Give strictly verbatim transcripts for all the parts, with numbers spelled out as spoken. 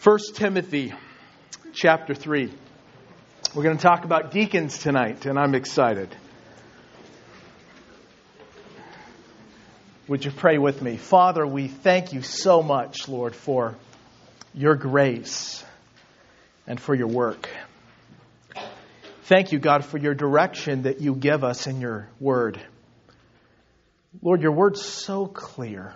First Timothy chapter three. We're going to talk about deacons tonight, and I'm excited. Would you pray with me? Father, we thank you so much, Lord, for your grace and for your work. Thank you, God, for your direction that you give us in your word. Lord, your word's so clear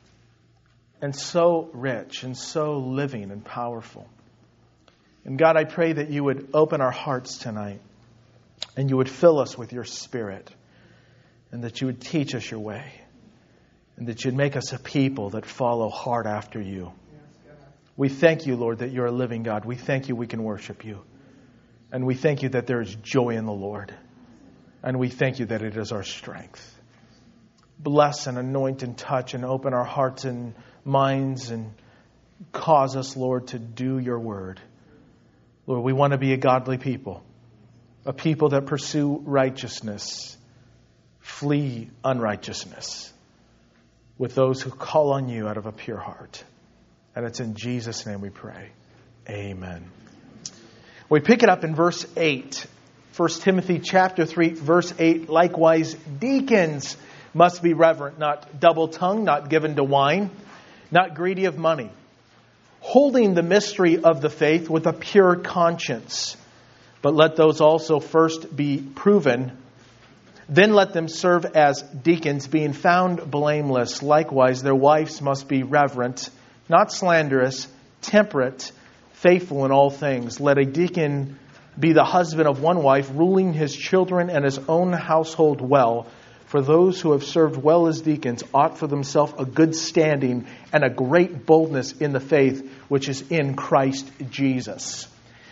and so rich and so living and powerful. And God, I pray that you would open our hearts tonight and you would fill us with your Spirit and that you would teach us your way and that you'd make us a people that follow hard after you. We thank you, Lord, that you're a living God. We thank you we can worship you. And we thank you that there is joy in the Lord. And we thank you that it is our strength. Bless and anoint and touch and open our hearts and minds and cause us, Lord, to do your word. Lord, we want to be a godly people, a people that pursue righteousness, flee unrighteousness with those who call on you out of a pure heart. And it's in Jesus' name we pray. Amen. We pick it up in verse eight. First Timothy chapter three, verse eight. Likewise, deacons must be reverent, not double-tongued, not given to wine, not greedy of money, holding the mystery of the faith with a pure conscience. But let those also first be proven. Then let them serve as deacons, being found blameless. Likewise, their wives must be reverent, not slanderous, temperate, faithful in all things. Let a deacon be the husband of one wife, ruling his children and his own household well. For those who have served well as deacons ought for themselves a good standing and a great boldness in the faith which is in Christ Jesus.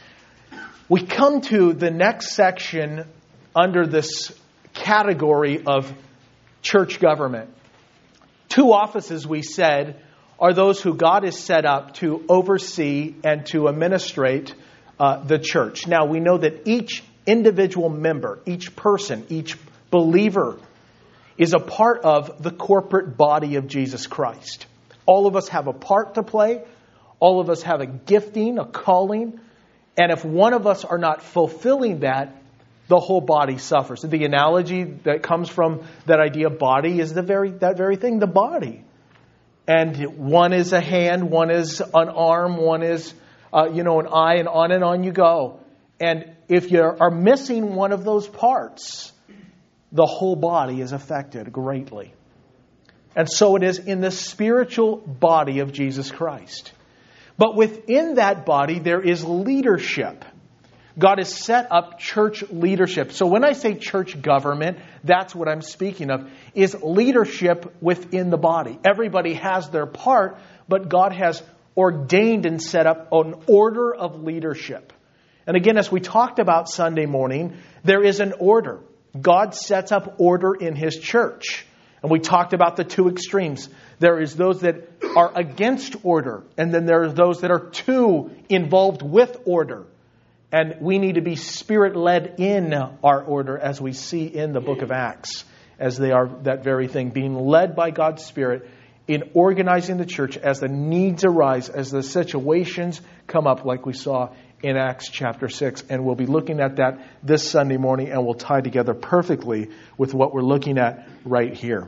We come to the next section under this category of church government. Two offices, we said, are those who God has set up to oversee and to administrate uh, the church. Now, we know that each individual member, each person, each believer is a part of the corporate body of Jesus Christ. All of us have a part to play. All of us have a gifting, a calling. And if one of us are not fulfilling that, the whole body suffers. The analogy that comes from that idea of body is the very that very thing, the body. And one is a hand, one is an arm, one is uh, you know an eye, and on and on you go. And if you are missing one of those parts, the whole body is affected greatly. And so it is in the spiritual body of Jesus Christ. But within that body, there is leadership. God has set up church leadership. So when I say church government, that's what I'm speaking of, is leadership within the body. Everybody has their part, but God has ordained and set up an order of leadership. And again, as we talked about Sunday morning, there is an order. God sets up order in His church. And we talked about the two extremes. There is those that are against order, and then there are those that are too involved with order. And we need to be Spirit-led in our order, as we see in the book of Acts, as they are that very thing, being led by God's Spirit in organizing the church as the needs arise, as the situations come up, like we saw in Acts chapter six. And we'll be looking at that this Sunday morning, and we'll tie together perfectly with what we're looking at right here.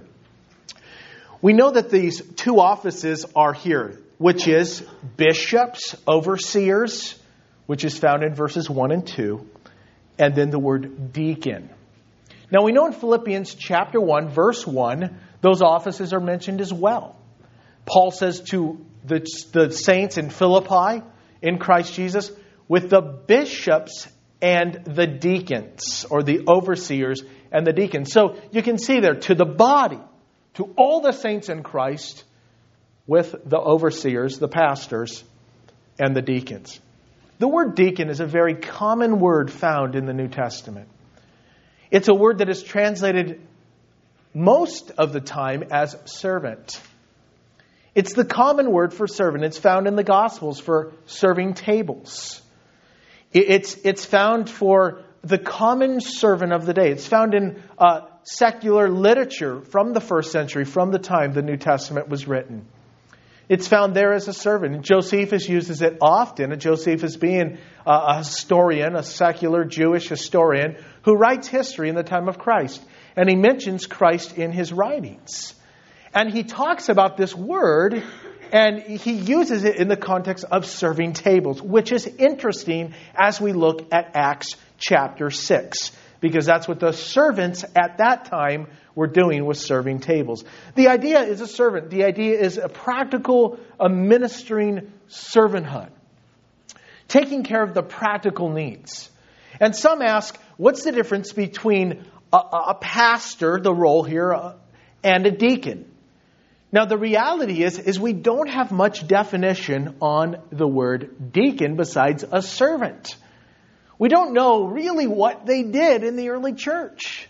We know that these two offices are here, which is bishops, overseers, which is found in verses one and two, and then the word deacon. Now we know in Philippians chapter one, verse one, those offices are mentioned as well. Paul says to the, the saints in Philippi, in Christ Jesus, with the bishops and the deacons, or the overseers and the deacons. So you can see there, to the body, to all the saints in Christ, with the overseers, the pastors, and the deacons. The word deacon is a very common word found in the New Testament. It's a word that is translated most of the time as servant. It's the common word for servant. It's found in the Gospels for serving tables. It's, it's found for the common servant of the day. It's found in uh, secular literature from the first century, from the time the New Testament was written. It's found there as a servant. And Josephus uses it often. And Josephus being a historian, a secular Jewish historian, who writes history in the time of Christ. And he mentions Christ in his writings. And he talks about this word, and he uses it in the context of serving tables, which is interesting as we look at Acts chapter six. Because that's what the servants at that time were doing, was serving tables. The idea is a servant. The idea is a practical, a ministering servanthood. Taking care of the practical needs. And some ask, what's the difference between a, a pastor, the role here, uh, and a deacon? Now the reality is, is we don't have much definition on the word deacon besides a servant. We don't know really what they did in the early church.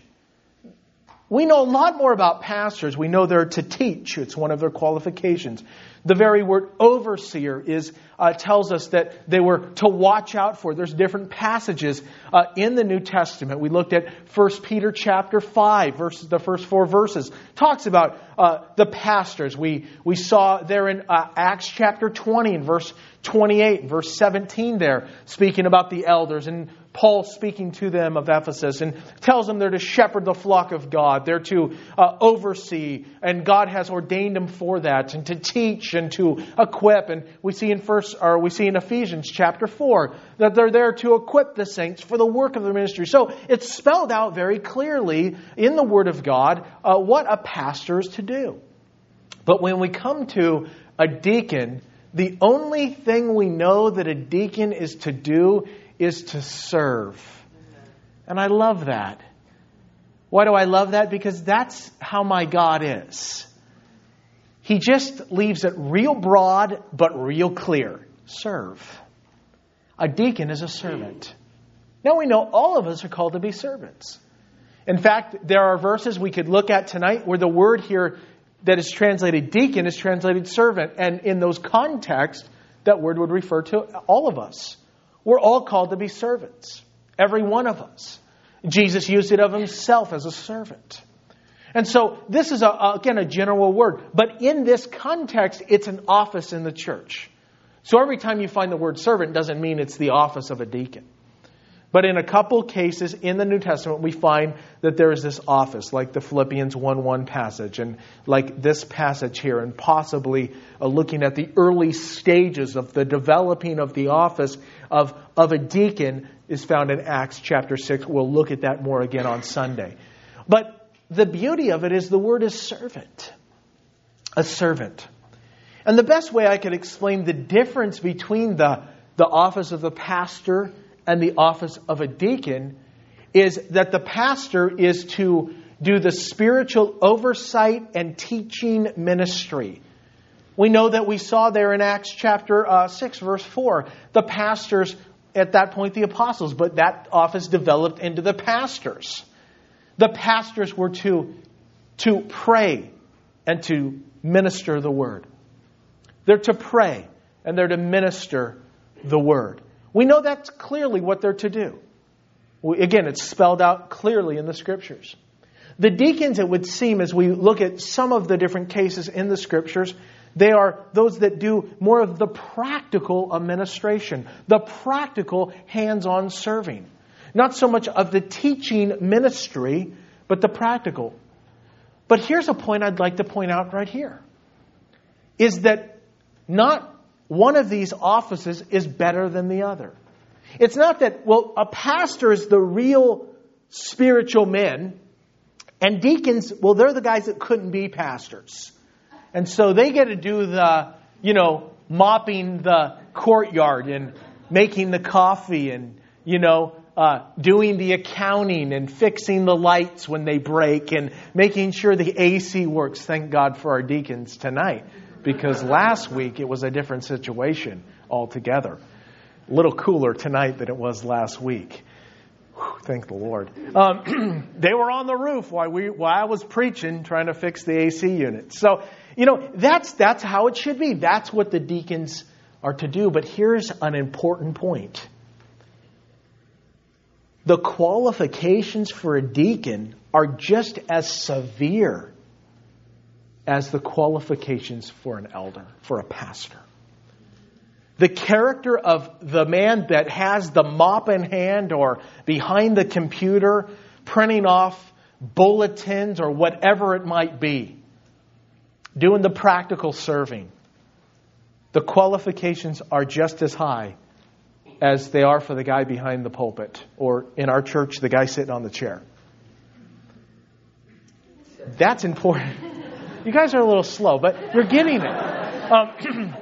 We know a lot more about pastors. We know they're to teach. It's one of their qualifications. The very word overseer is uh, tells us that they were to watch out for. There's different passages uh, in the New Testament. We looked at First Peter chapter five, verses, the first four verses. Talks about uh, the pastors. We we saw there in uh, Acts chapter twenty and verse twenty-eight and verse seventeen there, speaking about the elders, and Paul speaking to them of Ephesus and tells them they're to shepherd the flock of God. They're to uh, oversee, and God has ordained them for that, and to teach and to equip. And we see in first, or we see in Ephesians chapter four that they're there to equip the saints for the work of the ministry. So it's spelled out very clearly in the Word of God uh, what a pastor is to do. But when we come to a deacon, the only thing we know that a deacon is to do is to serve. And I love that. Why do I love that? Because that's how my God is. He just leaves it real broad, but real clear. Serve. A deacon is a servant. Now we know all of us are called to be servants. In fact, there are verses we could look at tonight where the word here that is translated deacon is translated servant. And in those contexts, that word would refer to all of us. We're all called to be servants. Every one of us. Jesus used it of himself as a servant. And so this is, a, again, a general word. But in this context, it's an office in the church. So every time you find the word servant doesn't mean it's the office of a deacon. But in a couple cases in the New Testament, we find that there is this office, like the Philippians one one passage, and like this passage here, and possibly uh, looking at the early stages of the developing of the office of, of a deacon is found in Acts chapter six. We'll look at that more again on Sunday. But the beauty of it is the word is servant. A servant. And the best way I could explain the difference between the, the office of the pastor and the office of a deacon is that the pastor is to do the spiritual oversight and teaching ministry. We know that we saw there in Acts chapter uh, six, verse four, the pastors, at that point the apostles, but that office developed into the pastors. The pastors were to, to pray and to minister the word. They're to pray and they're to minister the word. We know that's clearly what they're to do. Again, it's spelled out clearly in the Scriptures. The deacons, it would seem, as we look at some of the different cases in the Scriptures, they are those that do more of the practical administration, the practical hands-on serving. Not so much of the teaching ministry, but the practical. But here's a point I'd like to point out right here, is that not one of these offices is better than the other. It's not that, well, a pastor is the real spiritual men, and deacons, well, they're the guys that couldn't be pastors. And so they get to do the, you know, mopping the courtyard and making the coffee and, you know, uh, doing the accounting and fixing the lights when they break and making sure the A C works. Thank God for our deacons tonight. Because last week it was a different situation altogether. A little cooler tonight than it was last week. Whew, thank the Lord. Um, they were on the roof while we while I was preaching, trying to fix the A C unit. So, you know, that's that's how it should be. That's what the deacons are to do. But here's an important point. The qualifications for a deacon are just as severe as the qualifications for an elder, for a pastor. The character of the man that has the mop in hand or behind the computer printing off bulletins or whatever it might be, doing the practical serving. The qualifications are just as high as they are for the guy behind the pulpit, or in our church, the guy sitting on the chair. That's important. You guys are a little slow, but you're getting it. Um,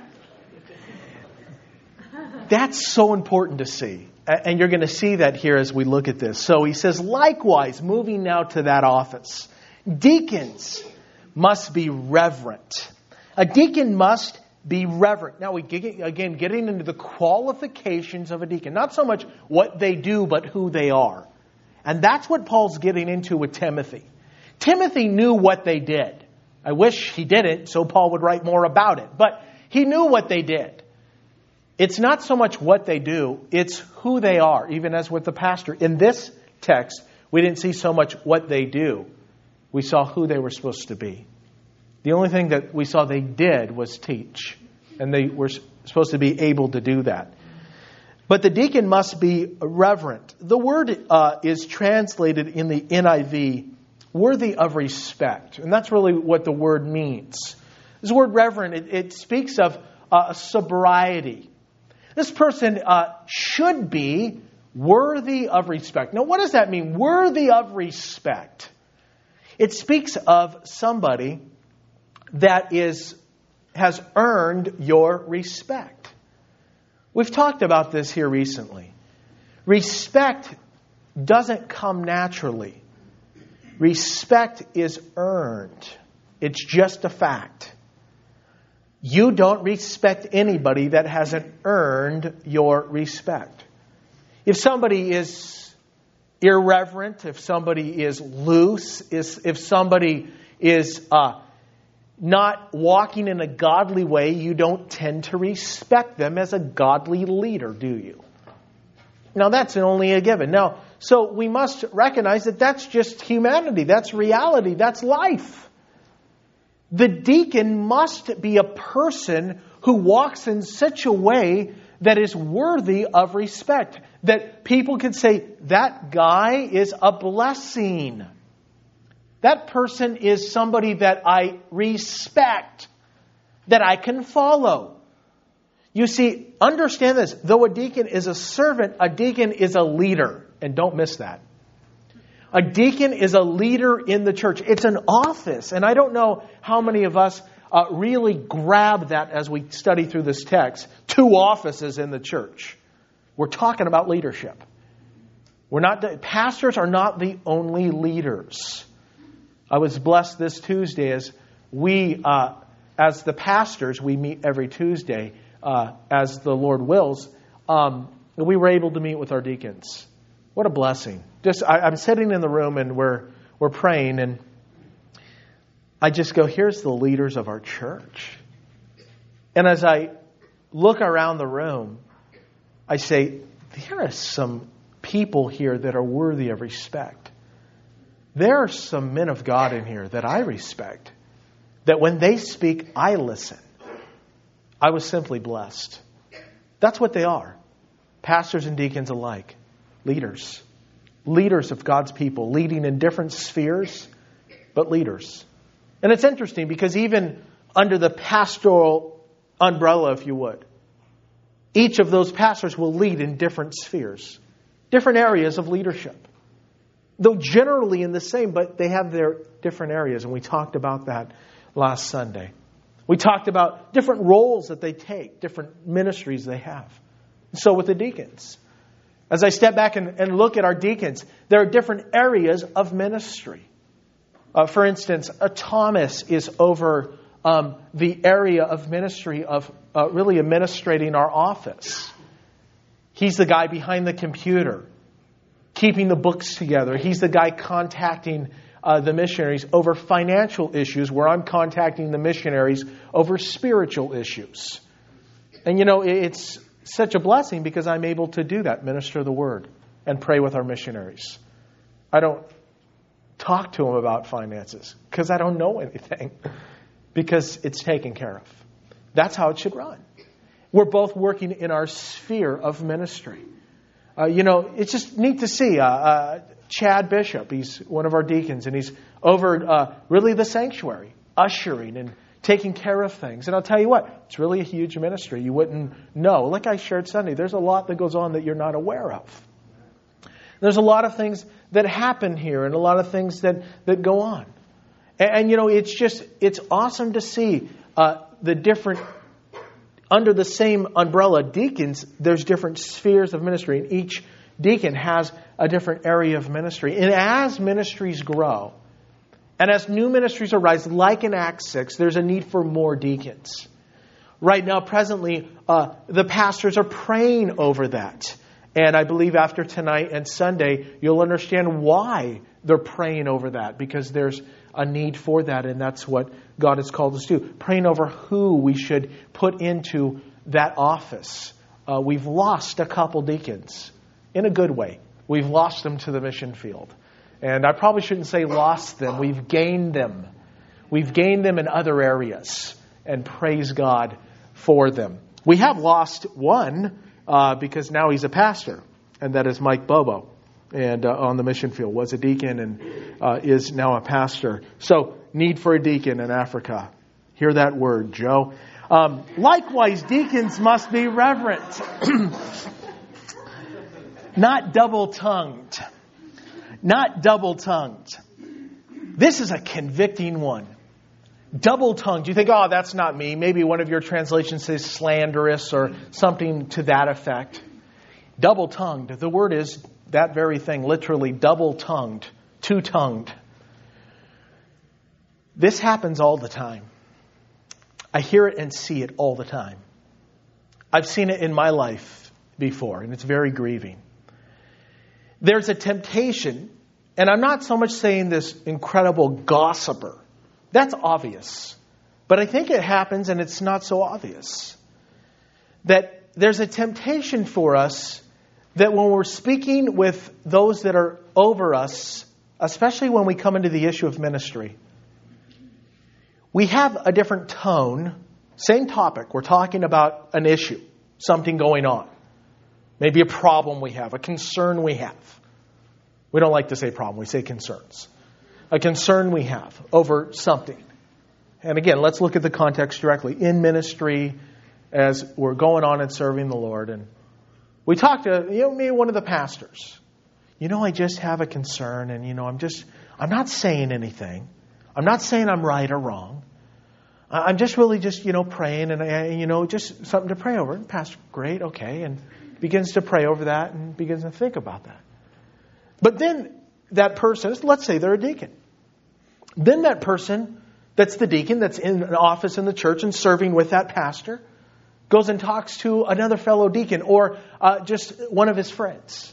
that's so important to see. And you're going to see that here as we look at this. So he says, likewise, moving now to that office, deacons must be reverent. A deacon must be reverent. Now, we get, again, getting into the qualifications of a deacon. Not so much what they do, but who they are. And that's what Paul's getting into with Timothy. Timothy knew what they did. I wish he didn't, so Paul would write more about it. But he knew what they did. It's not so much what they do, it's who they are, even as with the pastor. In this text, we didn't see so much what they do. We saw who they were supposed to be. The only thing that we saw they did was teach. And they were supposed to be able to do that. But the deacon must be reverent. The word uh, is translated in the N I V, worthy of respect. And that's really what the word means. This word reverent, it, it speaks of uh, sobriety. This person uh, should be worthy of respect. Now, what does that mean? Worthy of respect. It speaks of somebody that is has earned your respect. We've talked about this here recently. Respect doesn't come naturally. Respect is earned. It's just a fact. You don't respect anybody that hasn't earned your respect. If somebody is irreverent, if somebody is loose, if somebody is uh, not walking in a godly way, you don't tend to respect them as a godly leader, do you? Now, that's only a given. Now, so we must recognize that that's just humanity. That's reality. That's life. The deacon must be a person who walks in such a way that is worthy of respect. That people can say, that guy is a blessing. That person is somebody that I respect, that I can follow. You see, understand this. Though a deacon is a servant, a deacon is a leader. And don't miss that. A deacon is a leader in the church. It's an office. And I don't know how many of us uh, really grab that as we study through this text. Two offices in the church. We're talking about leadership. We're not. Pastors are not the only leaders. I was blessed this Tuesday as we, uh, as the pastors, we meet every Tuesday uh, as the Lord wills. Um, we were able to meet with our deacons. What a blessing. Just I, I'm sitting in the room and we're we're praying and I just go, here's the leaders of our church. And as I look around the room, I say, there are some people here that are worthy of respect. There are some men of God in here that I respect. That when they speak, I listen. I was simply blessed. That's what they are. Pastors and deacons alike. Leaders. Leaders of God's people. Leading in different spheres, but leaders. And it's interesting because even under the pastoral umbrella, if you would, each of those pastors will lead in different spheres. Different areas of leadership. Though generally in the same, but they have their different areas. And we talked about that last Sunday. We talked about different roles that they take, different ministries they have. So with the deacons. As I step back and, and look at our deacons, there are different areas of ministry. Uh, for instance, uh, Thomas is over um, the area of ministry of uh, really administrating our office. He's the guy behind the computer, keeping the books together. He's the guy contacting uh, the missionaries over financial issues, where I'm contacting the missionaries over spiritual issues. And you know, it's such a blessing because I'm able to do that, minister the word and pray with our missionaries. I don't talk to them about finances because I don't know anything, because it's taken care of. That's how it should run. We're both working in our sphere of ministry. Uh, you know, it's just neat to see uh, uh, Chad Bishop. He's one of our deacons, and he's over uh, really the sanctuary, ushering and taking care of things. And I'll tell you what, it's really a huge ministry. You wouldn't know. Like I shared Sunday, there's a lot that goes on that you're not aware of. There's a lot of things that happen here and a lot of things that, that go on. And, and, you know, it's just, it's awesome to see uh, the different, under the same umbrella, deacons, there's different spheres of ministry. And each deacon has a different area of ministry. And as ministries grow, and as new ministries arise, like in Acts six, there's a need for more deacons. Right now, presently, uh, the pastors are praying over that. And I believe after tonight and Sunday, you'll understand why they're praying over that. Because there's a need for that, and that's what God has called us to do. Praying over who we should put into that office. Uh, we've lost a couple deacons, in a good way. We've lost them to the mission field. And I probably shouldn't say lost them. We've gained them. We've gained them in other areas. And praise God for them. We have lost one uh, because now he's a pastor. And that is Mike Bobo. And uh, on the mission field. Was a deacon and uh, is now a pastor. So, need for a deacon in Africa. Hear that word, Joe. Um, likewise, deacons must be reverent. Not double-tongued. Not double-tongued. This is a convicting one. Double-tongued. You think, oh, that's not me. Maybe one of your translations says slanderous or something to that effect. Double-tongued. The word is that very thing, literally double-tongued, two-tongued. This happens all the time. I hear it and see it all the time. I've seen it in my life before, and it's very grieving. There's a temptation, and I'm not so much saying this incredible gossiper. That's obvious. But I think it happens, and it's not so obvious. That there's a temptation for us that when we're speaking with those that are over us, especially when we come into the issue of ministry, we have a different tone. Same topic. We're talking about an issue, something going on. Maybe a problem we have, a concern we have. We don't like to say problem, we say concerns. A concern we have over something. And again, let's look at the context directly. In ministry, as we're going on and serving the Lord, and we talked to, you know, maybe one of the pastors. You know, I just have a concern, and, you know, I'm just, I'm not saying anything. I'm not saying I'm right or wrong. I'm just really just, you know, praying, and, I, you know, just something to pray over. And Pastor, great, okay, and begins to pray over that and begins to think about that. But then that person, let's say they're a deacon. Then that person that's the deacon that's in an office in the church and serving with that pastor goes and talks to another fellow deacon or uh, just one of his friends.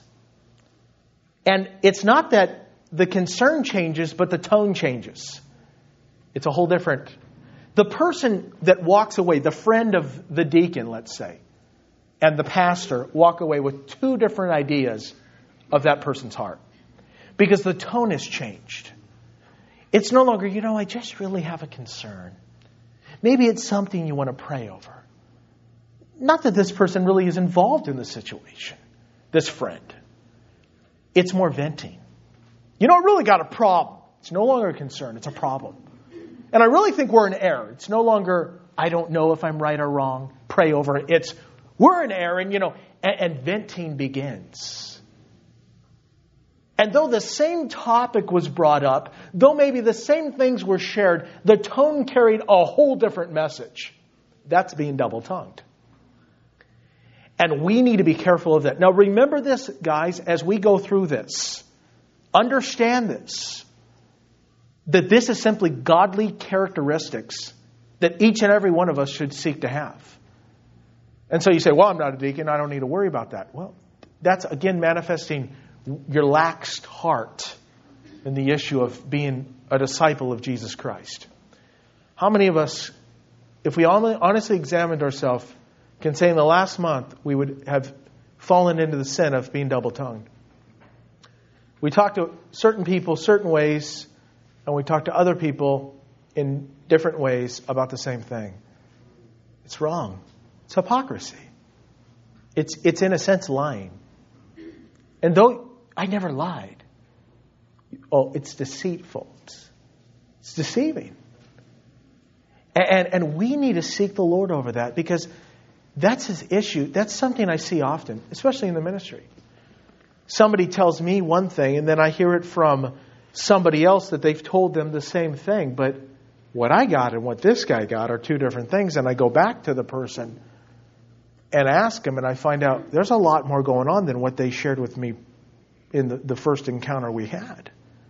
And it's not that the concern changes, but the tone changes. It's a whole different. The person that walks away, the friend of the deacon, let's say, and the pastor walk away with two different ideas of that person's heart. Because the tone has changed. It's no longer, you know, I just really have a concern. Maybe it's something you want to pray over. Not that this person really is involved in the situation, this friend. It's more venting. You know, I really got a problem. It's no longer a concern, it's a problem. And I really think we're in error. It's no longer, I don't know if I'm right or wrong, pray over it. It's, we're in error, and, you know, and, and venting begins. And though the same topic was brought up, though maybe the same things were shared, the tone carried a whole different message. That's being double-tongued. And we need to be careful of that. Now remember this, guys, as we go through this. Understand this. That this is simply godly characteristics that each and every one of us should seek to have. And so you say, well, I'm not a deacon, I don't need to worry about that. Well, that's again manifesting your laxed heart in the issue of being a disciple of Jesus Christ. How many of us, if we honestly examined ourselves, can say in the last month we would have fallen into the sin of being double-tongued? We talk to certain people certain ways, and we talk to other people in different ways about the same thing. It's wrong. It's hypocrisy. It's, it's in a sense lying. And though I never lied, oh, it's deceitful. It's, it's deceiving. And, and we need to seek the Lord over that, because that's His issue. That's something I see often, especially in the ministry. Somebody tells me one thing, and then I hear it from somebody else that they've told them the same thing. But what I got and what this guy got are two different things. And I go back to the person and ask him, and I find out there's a lot more going on than what they shared with me in the, the first encounter we had.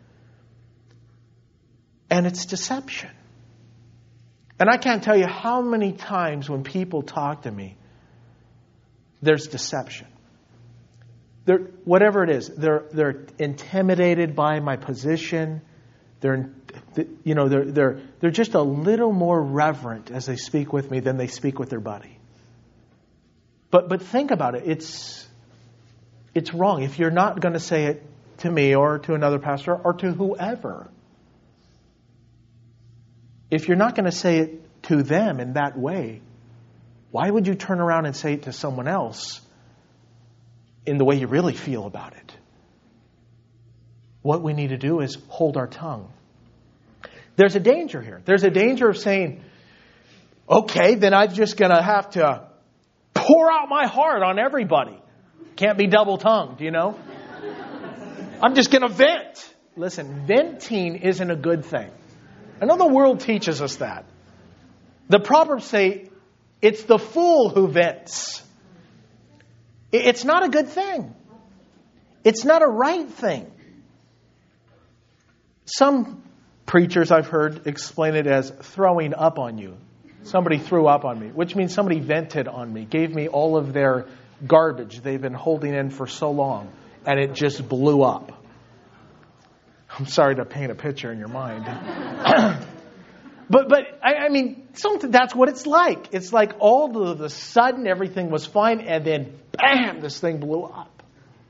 And it's deception. And I can't tell you how many times when people talk to me, there's deception. They're, whatever it is, they're they're intimidated by my position. They're you know they're they're they're just a little more reverent as they speak with me than they speak with their buddy. But but think about it. It's it's wrong if you're not going to say it to me or to another pastor or to whoever. If you're not going to say it to them in that way, why would you turn around and say it to someone else in the way you really feel about it? What we need to do is hold our tongue. There's a danger here. There's a danger of saying, okay, then I'm just going to have to pour out my heart on everybody. Can't be double-tongued, you know? I'm just going to vent. Listen, venting isn't a good thing. I know the world teaches us that. The Proverbs say, it's the fool who vents. It's not a good thing. It's not a right thing. Some preachers I've heard explain it as throwing up on you. Somebody threw up on me, which means somebody vented on me, gave me all of their garbage they've been holding in for so long, and it just blew up. I'm sorry to paint a picture in your mind. but but I, I mean, something, that's what it's like. It's like all of a sudden everything was fine, and then bam, this thing blew up.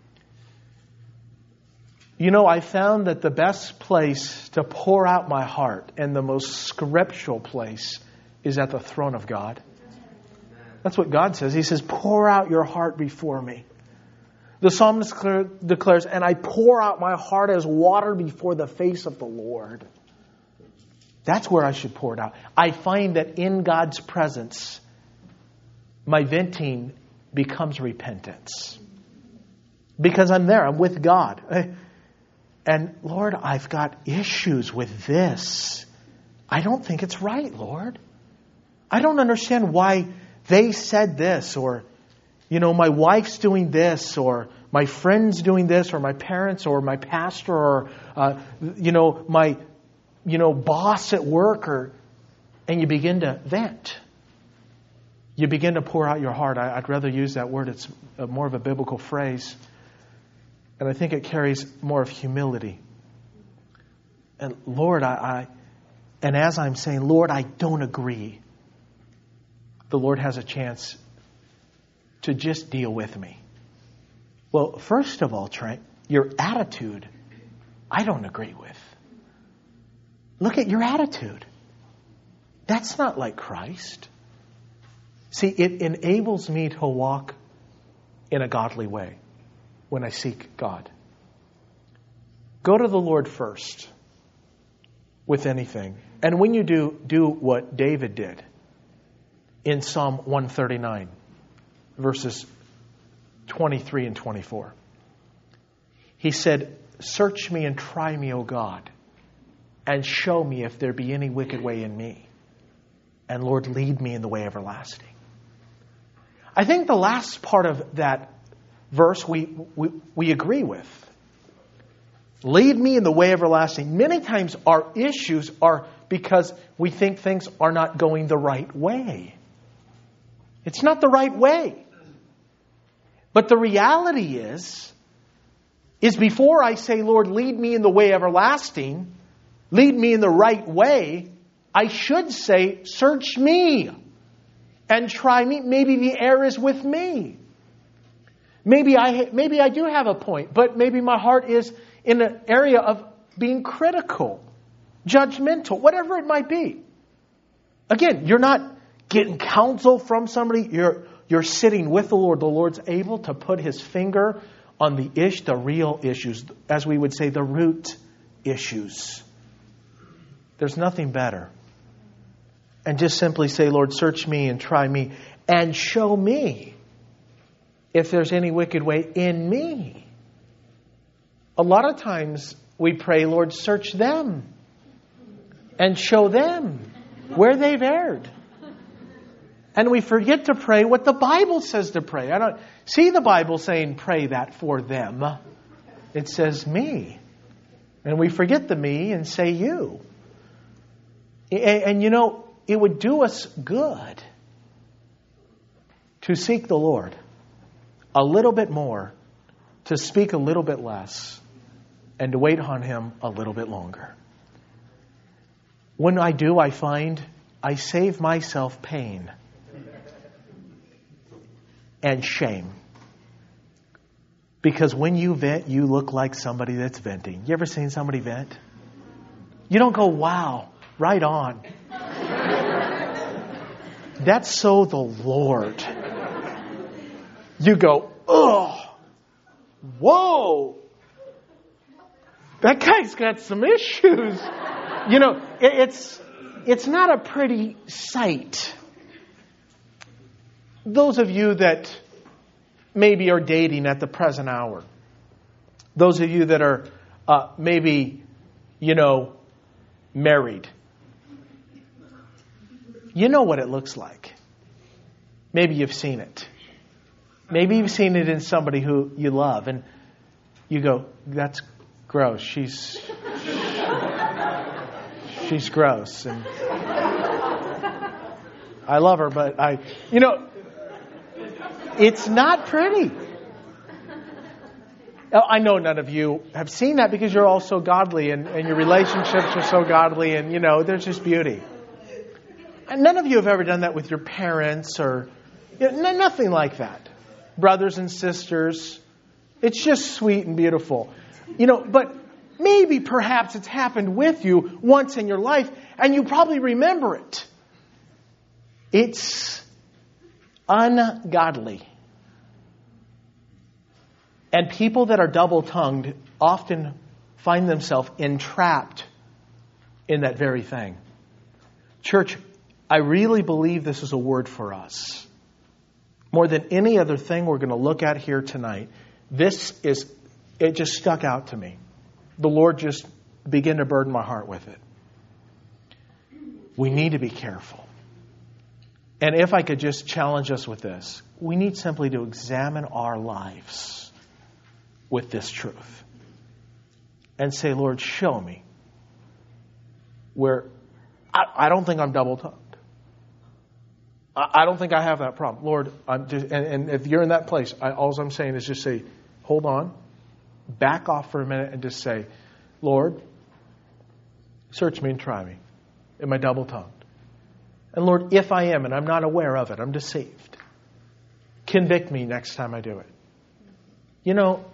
You know, I found that the best place to pour out my heart and the most scriptural place is at the throne of God. That's what God says. He says, pour out your heart before me. The psalmist declares, and I pour out my heart as water before the face of the Lord. That's where I should pour it out. I find that in God's presence, my venting becomes repentance. Because I'm there. I'm with God. And Lord, I've got issues with this. I don't think it's right, Lord. I don't understand why they said this, or, you know, my wife's doing this, or my friend's doing this, or my parents, or my pastor, or, uh, you know, my, you know, boss at work, or, and you begin to vent. You begin to pour out your heart. I, I'd rather use that word. It's a, more of a biblical phrase. And I think it carries more of humility. And Lord, I, I and as I'm saying, Lord, I don't agree. The Lord has a chance to just deal with me. Well, first of all, Trent, your attitude, I don't agree with. Look at your attitude. That's not like Christ. See, it enables me to walk in a godly way when I seek God. Go to the Lord first with anything. And when you do, do what David did in Psalm one thirty-nine, verses twenty-three and twenty-four. He said, search me and try me, O God, and show me if there be any wicked way in me. And Lord, lead me in the way everlasting. I think the last part of that verse we, we, we agree with. Lead me in the way everlasting. Many times our issues are because we think things are not going the right way. It's not the right way. But the reality is, is before I say, Lord, lead me in the way everlasting, lead me in the right way, I should say, search me and try me. Maybe the error is with me. Maybe I maybe I do have a point, but maybe my heart is in an area of being critical, judgmental, whatever it might be. Again, you're not getting counsel from somebody. You're, you're sitting with the Lord. The Lord's able to put His finger on the ish, the real issues, as we would say, the root issues. There's nothing better. And just simply say, Lord, search me and try me and show me if there's any wicked way in me. A lot of times we pray, Lord, search them and show them where they've erred. And we forget to pray what the Bible says to pray. I don't see the Bible saying pray that for them. It says me. And we forget the me and say you. And, and you know, it would do us good to seek the Lord a little bit more, to speak a little bit less, and to wait on Him a little bit longer. When I do, I find I save myself pain and shame. Because when you vent, you look like somebody that's venting. You ever seen somebody vent? You don't go, wow, right on. That's so the Lord. You go, oh, whoa. That guy's got some issues. You know, it, it's it's not a pretty sight. Those of you that maybe are dating at the present hour, those of you that are uh, maybe, you know, married, you know what it looks like. Maybe you've seen it. Maybe you've seen it in somebody who you love, and you go, that's gross. She's she's gross, and I love her, but I, you know, it's not pretty. I know none of you have seen that because you're all so godly, and, and your relationships are so godly, and you know, there's just beauty. And none of you have ever done that with your parents or you know, nothing like that. Brothers and sisters, it's just sweet and beautiful. You know, but maybe perhaps it's happened with you once in your life and you probably remember it. It's ungodly. And people that are double-tongued often find themselves entrapped in that very thing. Church, I really believe this is a word for us. More than any other thing we're going to look at here tonight, this is, it just stuck out to me. The Lord just began to burden my heart with it. We need to be careful. And if I could just challenge us with this, we need simply to examine our lives with this truth. And say, Lord, show me where I, I don't think I'm double-tongued. I don't think I have that problem. Lord, I'm just, and, and if you're in that place, I, all I'm saying is just say, hold on, back off for a minute and just say, Lord, search me and try me. Am I double-tongued? And Lord, if I am and I'm not aware of it, I'm deceived, convict me next time I do it. You know,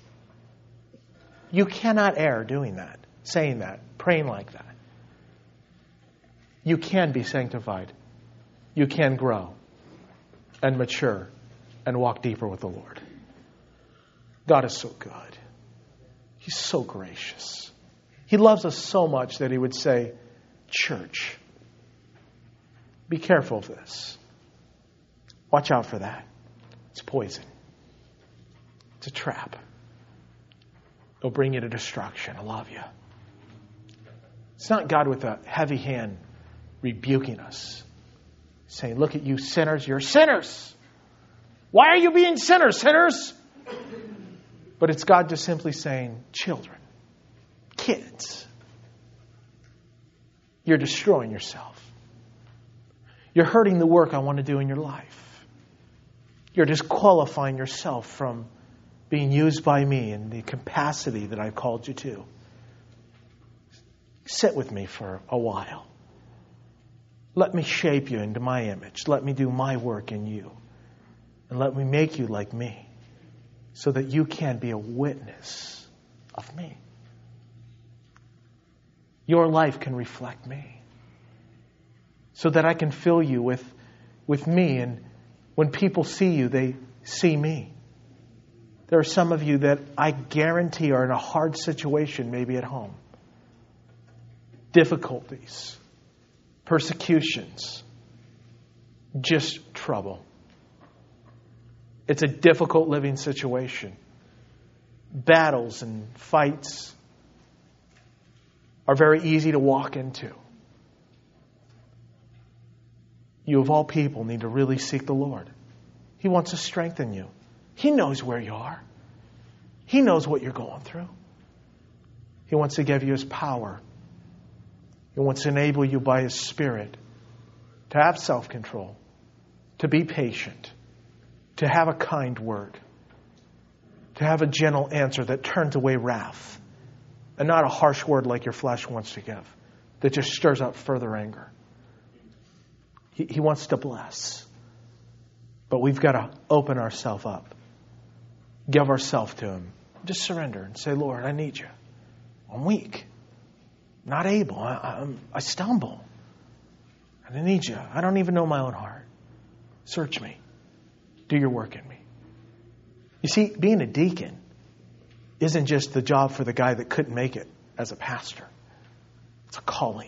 you cannot err doing that, saying that, praying like that. You can be sanctified. You can grow and mature and walk deeper with the Lord. God is so good. He's so gracious. He loves us so much that He would say, church, be careful of this. Watch out for that. It's poison. It's a trap. It'll bring you to destruction. I love you. It's not God with a heavy hand rebuking us. Saying, look at you sinners, you're sinners. Why are you being sinners, sinners? But it's God just simply saying, children, kids, you're destroying yourself. You're hurting the work I want to do in your life. You're disqualifying yourself from being used by me in the capacity that I've called you to. Sit with me for a while. Let me shape you into my image. Let me do my work in you. And let me make you like me so that you can be a witness of me. Your life can reflect me. So that I can fill you with, with me. And when people see you, they see me. There are some of you that I guarantee are in a hard situation, maybe at home. Difficulties, persecutions, just trouble. It's a difficult living situation. Battles and fights are very easy to walk into. You of all people need to really seek the Lord. He wants to strengthen you. He knows where you are. He knows what you're going through. He wants to give you His power. He wants to enable you by His Spirit to have self-control, to be patient, to have a kind word, to have a gentle answer that turns away wrath, and not a harsh word like your flesh wants to give, that just stirs up further anger. He, he wants to bless. But we've got to open ourselves up. Give ourselves to Him. Just surrender and say, Lord, I need you. I'm weak. Not able. I, I, I stumble. And I need you. I don't even know my own heart. Search me. Do your work in me. You see, being a deacon isn't just the job for the guy that couldn't make it as a pastor. It's a calling.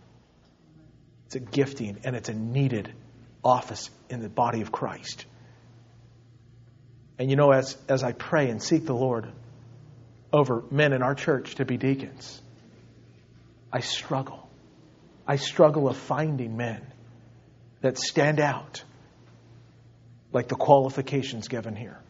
It's a gifting, and it's a needed office in the body of Christ. And you know, as, as I pray and seek the Lord over men in our church to be deacons, I struggle. I struggle of finding men that stand out like the qualifications given here.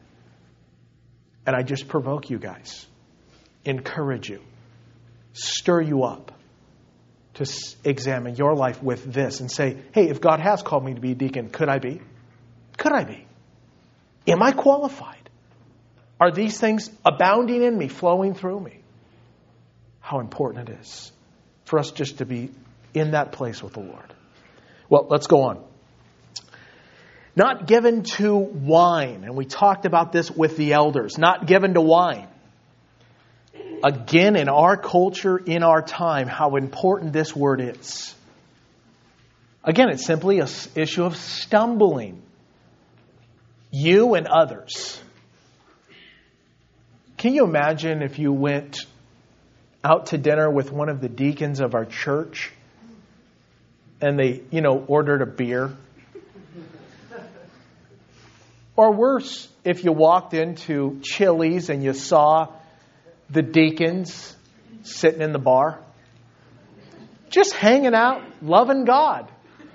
And I just provoke you guys, encourage you, stir you up to examine your life with this and say, hey, if God has called me to be a deacon, could I be? Could I be? Am I qualified? Are these things abounding in me, flowing through me? How important it is for us just to be in that place with the Lord. Well, let's go on. Not given to wine. And we talked about this with the elders. Not given to wine. Again, in our culture, in our time, how important this word is. Again, it's simply an issue of stumbling. You and others. Can you imagine if you went out to dinner with one of the deacons of our church and they, you know, ordered a beer? Or worse, if you walked into Chili's and you saw the deacons sitting in the bar, just hanging out, loving God.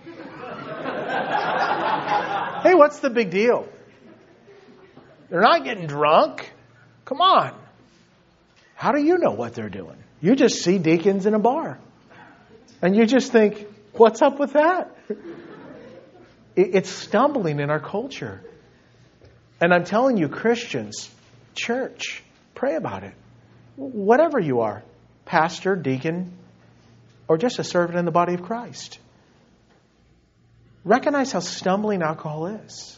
Hey, what's the big deal? They're not getting drunk. Come on. How do you know what they're doing? You just see deacons in a bar. And you just think, what's up with that? It's stumbling in our culture. And I'm telling you, Christians, church, pray about it. Whatever you are, pastor, deacon, or just a servant in the body of Christ. Recognize how stumbling alcohol is.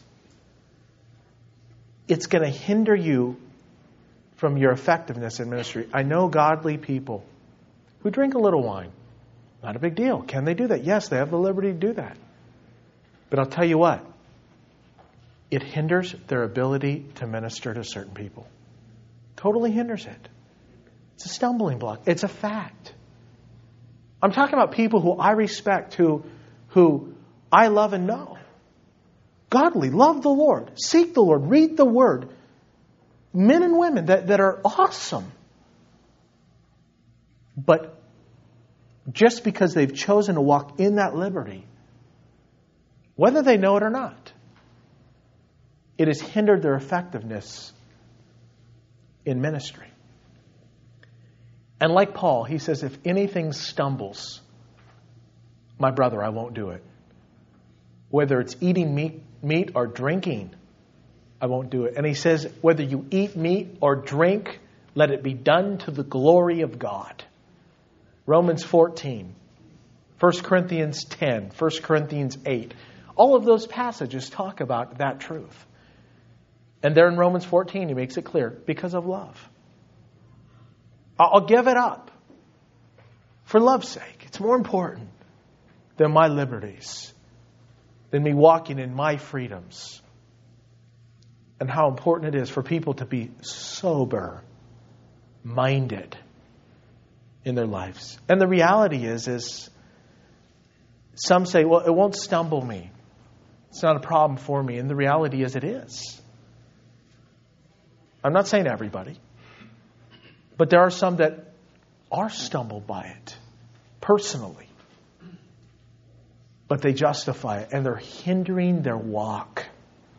It's going to hinder you from your effectiveness in ministry. I know godly people who drink a little wine. Not a big deal. Can they do that? Yes, they have the liberty to do that. But I'll tell you what. It hinders their ability to minister to certain people. Totally hinders it. It's a stumbling block. It's a fact. I'm talking about people who I respect, who, who I love and know. Godly, love the Lord, seek the Lord, read the Word. Men and women that, that are awesome. But just because they've chosen to walk in that liberty, whether they know it or not, it has hindered their effectiveness in ministry. And like Paul, he says, if anything stumbles, my brother, I won't do it. Whether it's eating meat, meat or drinking, I won't do it. And he says, whether you eat meat or drink, let it be done to the glory of God. Romans fourteen, First Corinthians ten, First Corinthians eight. All of those passages talk about that truth. And there in Romans fourteen, he makes it clear, because of love. I'll give it up for love's sake. It's more important than my liberties, than me walking in my freedoms. And how important it is for people to be sober-minded in their lives. And the reality is, is some say, well, it won't stumble me. It's not a problem for me. And the reality is it is. I'm not saying everybody. But there are some that are stumbled by it personally. But they justify it and they're hindering their walk.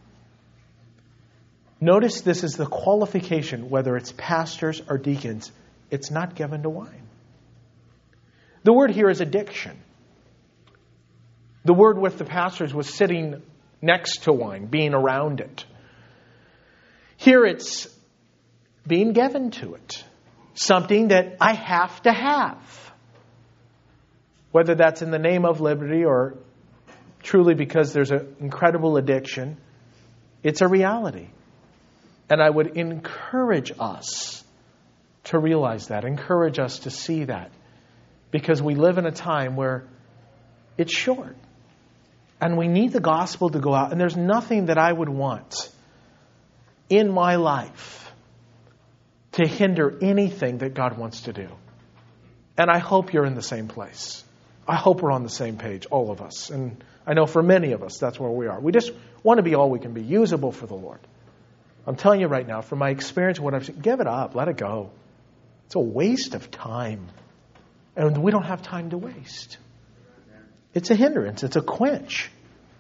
Notice this is the qualification, whether it's pastors or deacons. It's not given to wine. The word here is addiction. The word with the pastors was sitting next to wine, being around it. Here it's being given to it. Something that I have to have. Whether that's in the name of liberty or truly because there's an incredible addiction, it's a reality. And I would encourage us to realize that, encourage us to see that. Because we live in a time where it's short. And we need the gospel to go out. And there's nothing that I would want in my life to hinder anything that God wants to do. And I hope you're in the same place. I hope we're on the same page, all of us. And I know for many of us, that's where we are. We just want to be all we can be, usable for the Lord. I'm telling you right now, from my experience, what I've seen, give it up, let it go. It's a waste of time. And we don't have time to waste. It's a hindrance. It's a quench.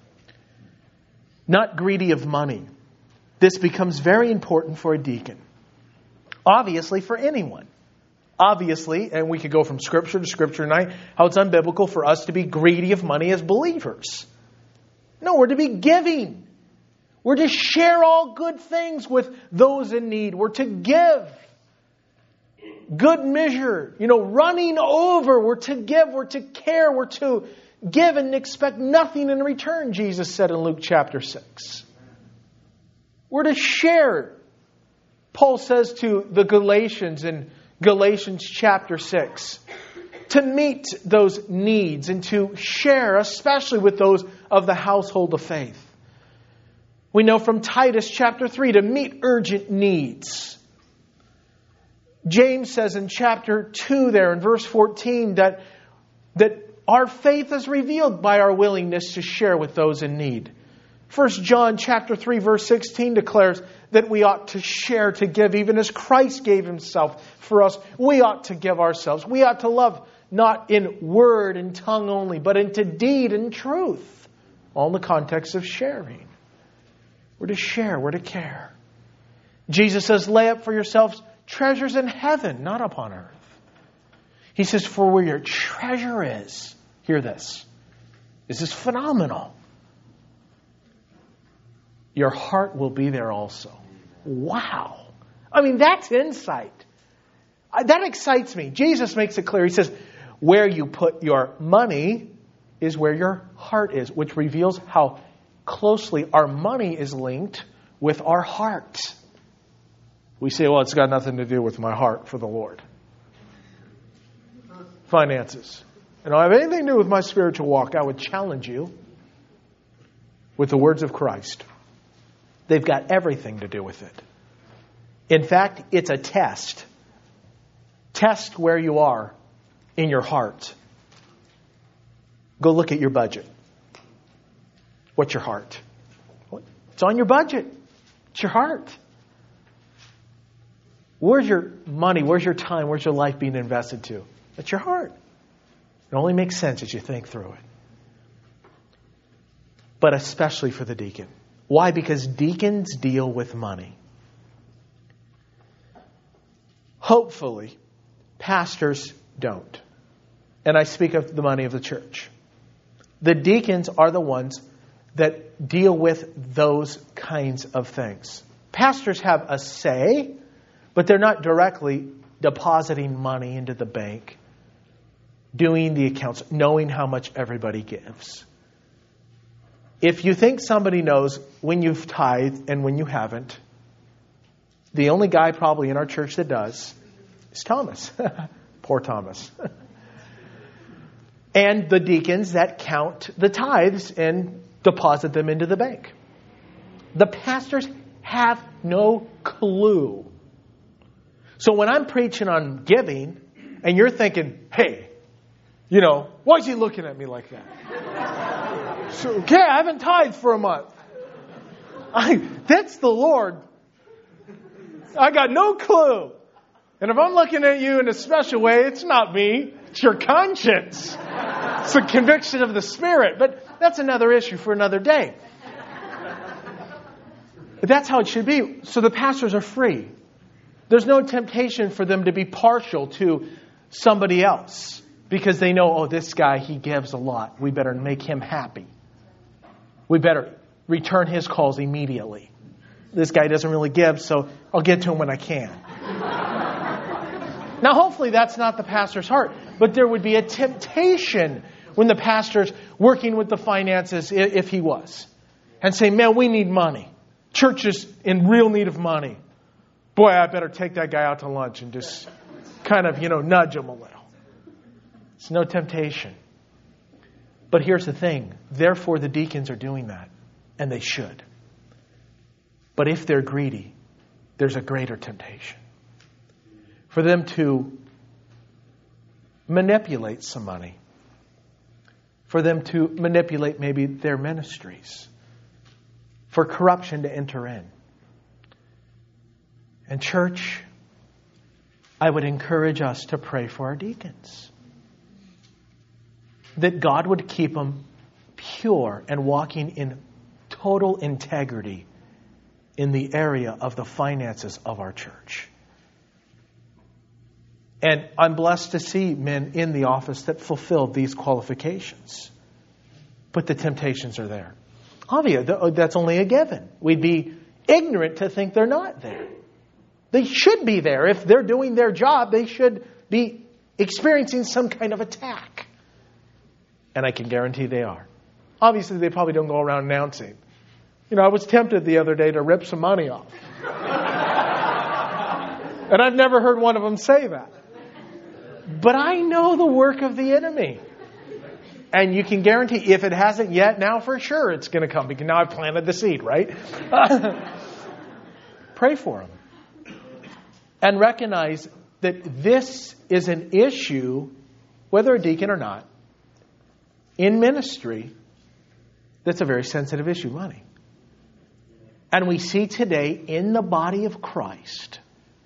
Not greedy of money. This becomes very important for a deacon. Obviously for anyone. Obviously, and we could go from scripture to scripture tonight, how it's unbiblical for us to be greedy of money as believers. No, we're to be giving. We're to share all good things with those in need. We're to give. Good measure, you know, running over. We're to give. We're to care. We're to give and expect nothing in return, Jesus said in Luke chapter six. We're to share. Paul says to the Galatians in Galatians chapter six, to meet those needs and to share, especially with those of the household of faith. We know from Titus chapter three to meet urgent needs. James says in chapter two there in verse fourteen that, that our faith is revealed by our willingness to share with those in need. First John chapter three verse sixteen declares that we ought to share, to give, even as Christ gave Himself for us. We ought to give ourselves. We ought to love not in word and tongue only, but into deed and truth. All in the context of sharing. We're to share. We're to care. Jesus says, lay up for yourselves treasures in heaven, not upon earth. He says, for where your treasure is, hear this. This is phenomenal. Your heart will be there also. Wow. I mean, that's insight. That excites me. Jesus makes it clear. He says, where you put your money is where your heart is, which reveals how closely our money is linked with our heart. We say, well, it's got nothing to do with my heart for the Lord. Finances. And I don't have anything to do with my spiritual walk. I would challenge you with the words of Christ. They've got everything to do with it. In fact, it's a test. Test where you are in your heart. Go look at your budget. What's your heart? It's on your budget. It's your heart. Where's your money? Where's your time? Where's your life being invested to? That's your heart. It only makes sense as you think through it. But especially for the deacon. Why? Because deacons deal with money. Hopefully, pastors don't. And I speak of the money of the church. The deacons are the ones that deal with those kinds of things. Pastors have a say, but they're not directly depositing money into the bank, doing the accounts, knowing how much everybody gives. If you think somebody knows when you've tithed and when you haven't, the only guy probably in our church that does It's Thomas. Poor Thomas. And the deacons that count the tithes and deposit them into the bank. The pastors have no clue. So when I'm preaching on giving, and you're thinking, hey, you know, why is he looking at me like that? So, okay, I haven't tithed for a month. I, that's the Lord. I got no clue. And if I'm looking at you in a special way, it's not me. It's your conscience. It's a conviction of the Spirit. But that's another issue for another day. But that's how it should be. So the pastors are free. There's no temptation for them to be partial to somebody else because they know, oh, this guy, he gives a lot. We better make him happy. We better return his calls immediately. This guy doesn't really give, so I'll get to him when I can. Now, hopefully that's not the pastor's heart, but there would be a temptation when the pastor's working with the finances, if he was, and say, man, we need money. Church is in real need of money. Boy, I better take that guy out to lunch and just kind of, you know, nudge him a little. It's no temptation. But here's the thing. Therefore, the deacons are doing that, and they should. But if they're greedy, there's a greater temptation. For them to manipulate some money. For them to manipulate maybe their ministries. For corruption to enter in. And church, I would encourage us to pray for our deacons. That God would keep them pure and walking in total integrity in the area of the finances of our church. And I'm blessed to see men in the office that fulfilled these qualifications. But the temptations are there. Obviously, that's only a given. We'd be ignorant to think they're not there. They should be there. If they're doing their job, they should be experiencing some kind of attack. And I can guarantee they are. Obviously, they probably don't go around announcing. You know, I was tempted the other day to rip some money off. And I've never heard one of them say that. But I know the work of the enemy. And you can guarantee, if it hasn't yet, now for sure it's going to come. Because now I've planted the seed, right? Pray for them. And recognize that this is an issue, whether a deacon or not, in ministry, that's a very sensitive issue, money. And we see today in the body of Christ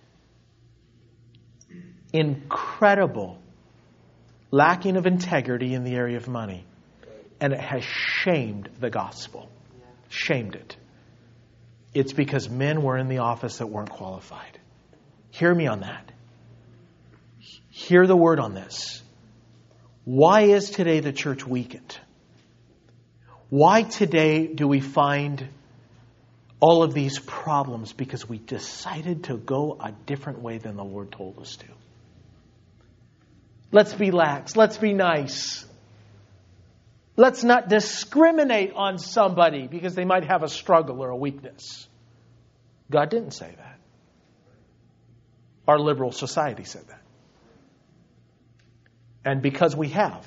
incredible lacking of integrity in the area of money. And it has shamed the gospel. Shamed it. It's because men were in the office that weren't qualified. Hear me on that. Hear the word on this. Why is today the church weakened? Why today do we find all of these problems? Because we decided to go a different way than the Lord told us to. Let's be lax. Let's be nice. Let's not discriminate on somebody because they might have a struggle or a weakness. God didn't say that. Our liberal society said that. And because we have,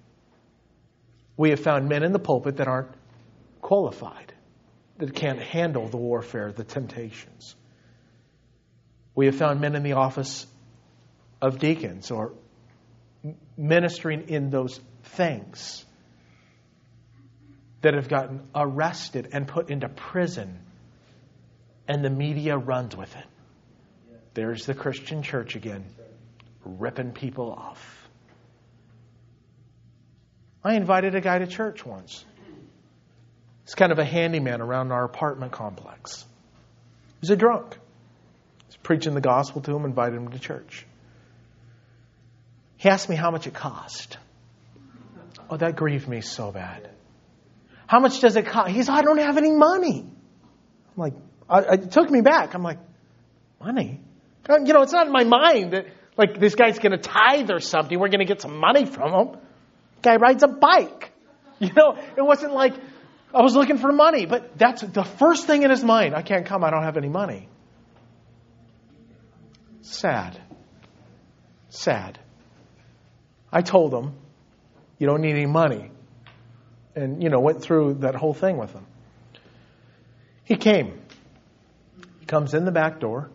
we have found men in the pulpit that aren't qualified, that can't handle the warfare, the temptations. We have found men in the office of deacons or ministering in those things that have gotten arrested and put into prison, and the media runs with it. There's the Christian church again, ripping people off. I invited a guy to church once. He's kind of a handyman around our apartment complex. He's a drunk. I was preaching the gospel to him, invited him to church. He asked me how much it cost. Oh, that grieved me so bad. How much does it cost? He said, I don't have any money. I'm like, I, it took me back. I'm like, money? You know, it's not in my mind that, like, this guy's going to tithe or something. We're going to get some money from him. Guy rides a bike. You know, it wasn't like I was looking for money. But that's the first thing in his mind. I can't come. I don't have any money. Sad. Sad. I told him, you don't need any money. And, you know, went through that whole thing with him. He came. He comes in the back door.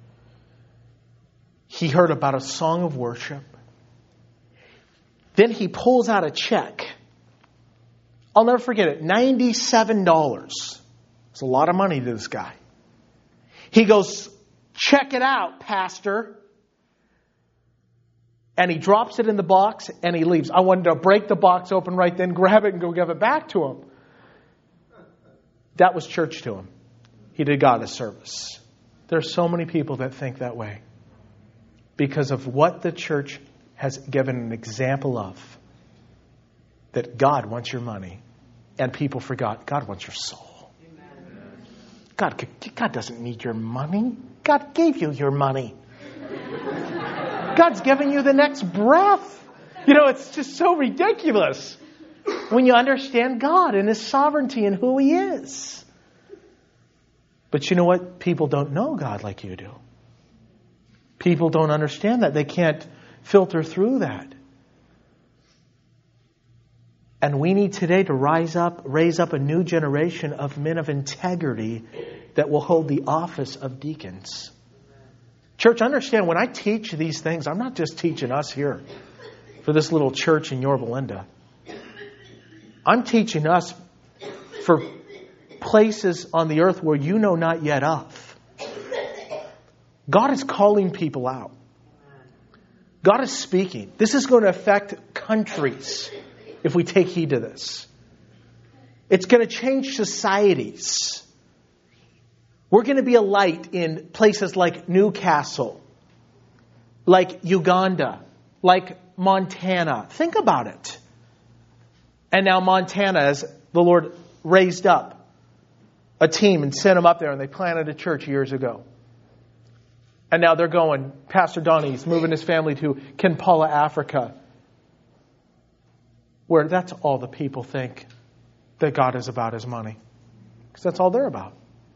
He heard about a song of worship. Then he pulls out a check. I'll never forget it. ninety-seven dollars. It's a lot of money to this guy. He goes, check it out, Pastor. And he drops it in the box and he leaves. I wanted to break the box open right then, grab it and go give it back to him. That was church to him. He did God a service. There are so many people that think that way because of what the church has given an example of. That God wants your money. And people forgot, God wants your soul. God, God doesn't need your money. God gave you your money. God's giving you the next breath. You know, it's just so ridiculous when you understand God and His sovereignty and who He is. But you know what? People don't know God like you do. People don't understand that. They can't filter through that. And we need today to rise up, raise up a new generation of men of integrity that will hold the office of deacons. Church, understand, when I teach these things, I'm not just teaching us here for this little church in Yorba Linda. I'm teaching us for places on the earth where you know not yet of. God is calling people out. God is speaking. This is going to affect countries if we take heed to this. It's going to change societies. We're going to be a light in places like Newcastle, like Uganda, like Montana. Think about it. And now Montana, as the Lord raised up a team and sent them up there, and they planted a church years ago. And now they're going, Pastor Donnie's moving his family to Kampala, Africa, where that's all the people think that God is about is money. Because that's all they're about.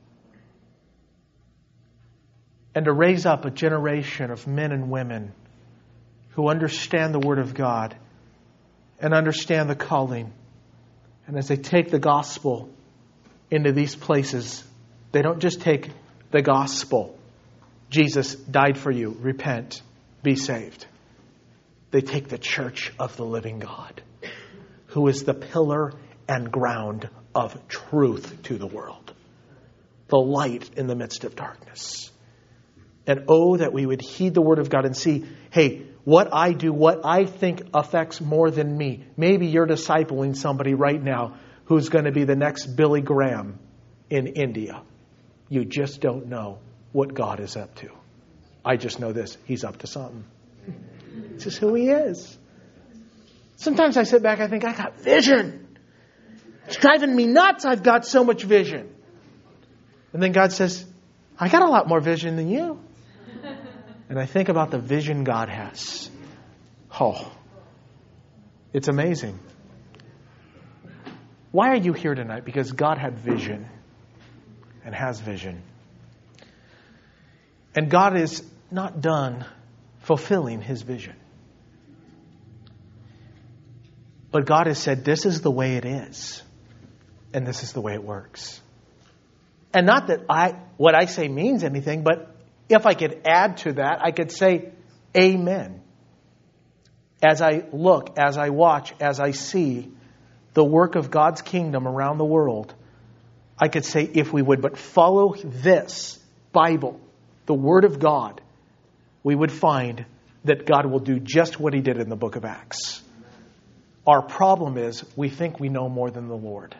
And to raise up a generation of men and women who understand the Word of God and understand the calling. And as they take the gospel into these places, they don't just take the gospel. Jesus died for you. Repent. Be saved. They take the church of the living God, who is the pillar and ground of truth to the world. The light in the midst of darkness. And oh, that we would heed the Word of God and see, hey, what I do, what I think affects more than me. Maybe you're discipling somebody right now who's going to be the next Billy Graham in India. You just don't know what God is up to. I just know this. He's up to something. This is who He is. Sometimes I sit back, I think, I got vision. It's driving me nuts. I've got so much vision. And then God says, I got a lot more vision than you. And I think about the vision God has. Oh, it's amazing. Why are you here tonight? Because God had vision and has vision. And God is not done fulfilling His vision. But God has said, this is the way it is. And this is the way it works. And not that I what I say means anything, but if I could add to that, I could say, amen. As I look, as I watch, as I see the work of God's kingdom around the world, I could say, if we would but follow this Bible, the Word of God, we would find that God will do just what He did in the book of Acts. Our problem is we think we know more than the Lord.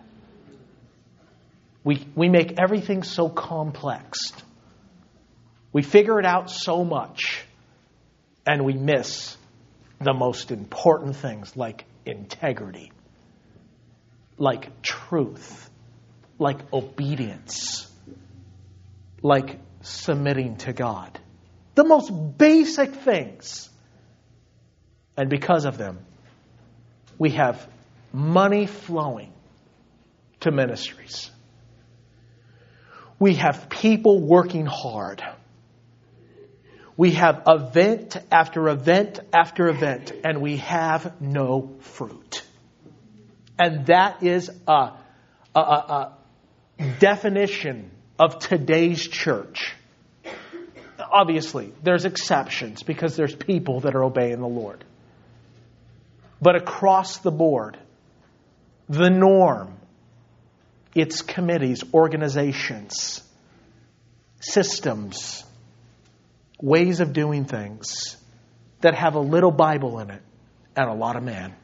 We, we make everything so complex. We figure it out so much. And we miss the most important things like integrity, like truth, like obedience, like submitting to God. The most basic things. And because of them, we have money flowing to ministries. We have people working hard. We have event after event after event, and we have no fruit. And that is a, a, a, a definition of today's church. Obviously, there's exceptions because there's people that are obeying the Lord. But across the board, the norm, it's committees, organizations, systems, ways of doing things that have a little Bible in it and a lot of man.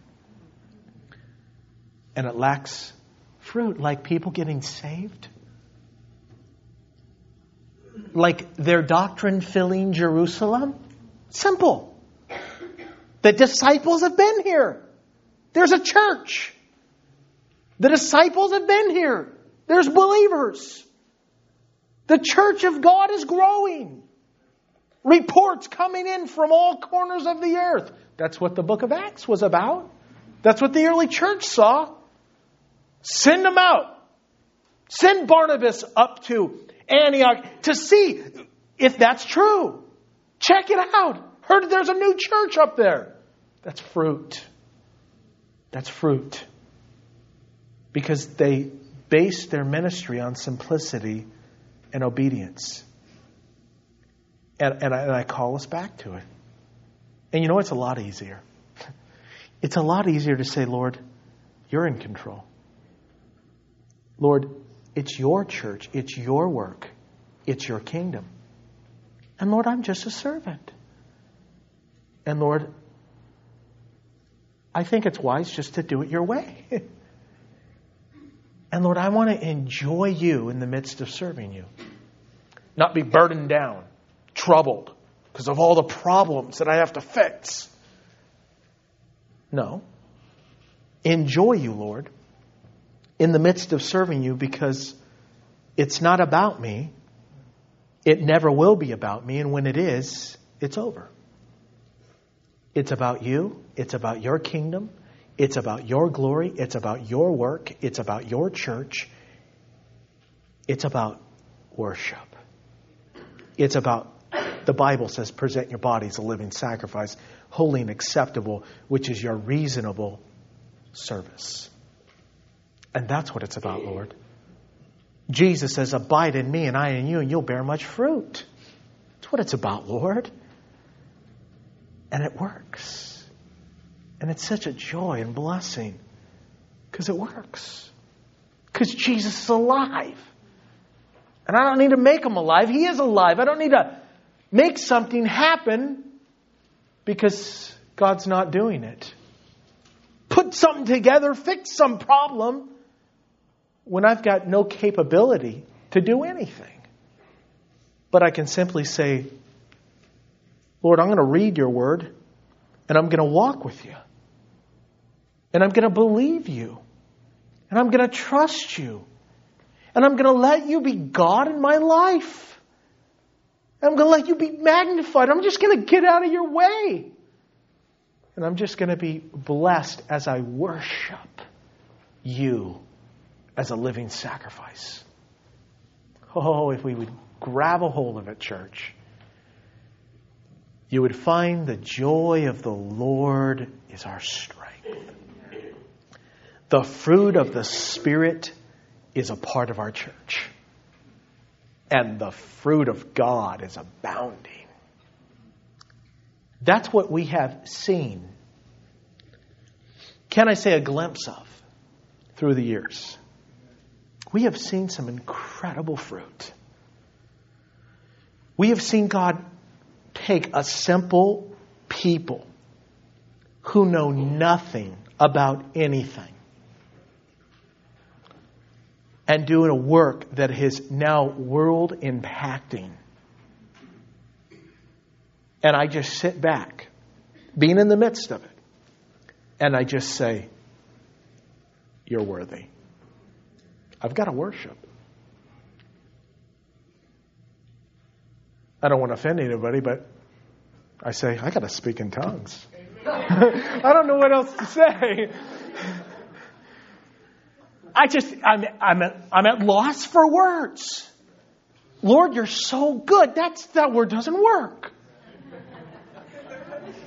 And it lacks fruit, like people getting saved. Like their doctrine filling Jerusalem. Simple. The disciples have been here. There's a church. The disciples have been here. There's believers. The church of God is growing. Reports coming in from all corners of the earth. That's what the book of Acts was about. That's what the early church saw. Send them out. Send Barnabas up to Antioch to see if that's true. Check it out. Heard there's a new church up there. That's fruit. That's fruit. Because they based their ministry on simplicity and obedience. And, and, I, and I call us back to it. And you know, it's a lot easier. It's a lot easier to say, Lord, you're in control. Lord, it's your church. It's your work. It's your kingdom. And Lord, I'm just a servant. And Lord, I think it's wise just to do it your way. And Lord, I want to enjoy you in the midst of serving you. Not be burdened down, troubled because of all the problems that I have to fix. No. Enjoy you, Lord, in the midst of serving you, because it's not about me. It never will be about me. And when it is, it's over. It's about you. It's about your kingdom. It's about your glory. It's about your work. It's about your church. It's about worship. It's about, the Bible says, present your bodies a living sacrifice, holy and acceptable, which is your reasonable service. And that's what it's about, Lord. Jesus says, abide in me and I in you, and you'll bear much fruit. That's what it's about, Lord. And it works. And it's such a joy and blessing because it works. Because Jesus is alive. And I don't need to make him alive. He is alive. I don't need to make something happen because God's not doing it. Put something together, fix some problem when I've got no capability to do anything. But I can simply say, Lord, I'm going to read your word and I'm going to walk with you. And I'm going to believe you. And I'm going to trust you. And I'm going to let you be God in my life. And I'm going to let you be magnified. I'm just going to get out of your way. And I'm just going to be blessed as I worship you as a living sacrifice. Oh, if we would grab a hold of it, church, you would find the joy of the Lord is our strength. The fruit of the Spirit is a part of our church. And the fruit of God is abounding. That's what we have seen. Can I say a glimpse of through the years? We have seen some incredible fruit. We have seen God take a simple people who know nothing about anything and doing a work that is now world impacting. And I just sit back, being in the midst of it, and I just say, you're worthy. I've got to worship. I don't want to offend anybody, but I say, I got to speak in tongues. I don't know what else to say. I just, I'm, I'm, at, I'm at loss for words. Lord, you're so good. That's, that word doesn't work.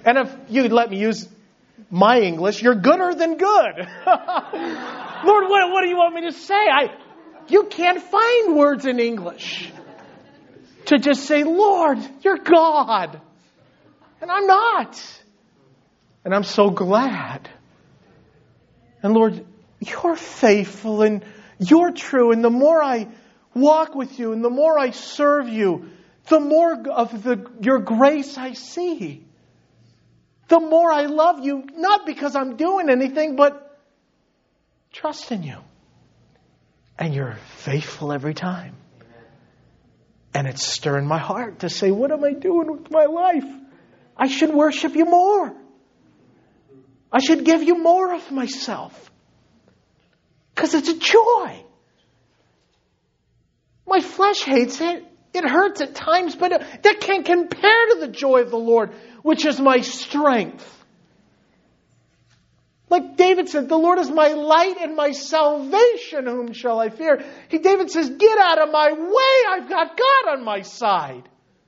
And if you'd let me use my English, you're gooder than good. Lord, what, what do you want me to say? I, you can't find words in English to just say, Lord, you're God. And I'm not. And I'm so glad. And Lord, you're faithful and you're true. And the more I walk with you and the more I serve you, the more of the, your grace I see. The more I love you, not because I'm doing anything, but trust in you. And you're faithful every time. And it's stirring my heart to say, what am I doing with my life? I should worship you more. I should give you more of myself. Because it's a joy. My flesh hates it. It hurts at times, but that can't compare to the joy of the Lord, which is my strength. Like David said, the Lord is my light and my salvation. Whom shall I fear? He, David says, get out of my way. I've got God on my side.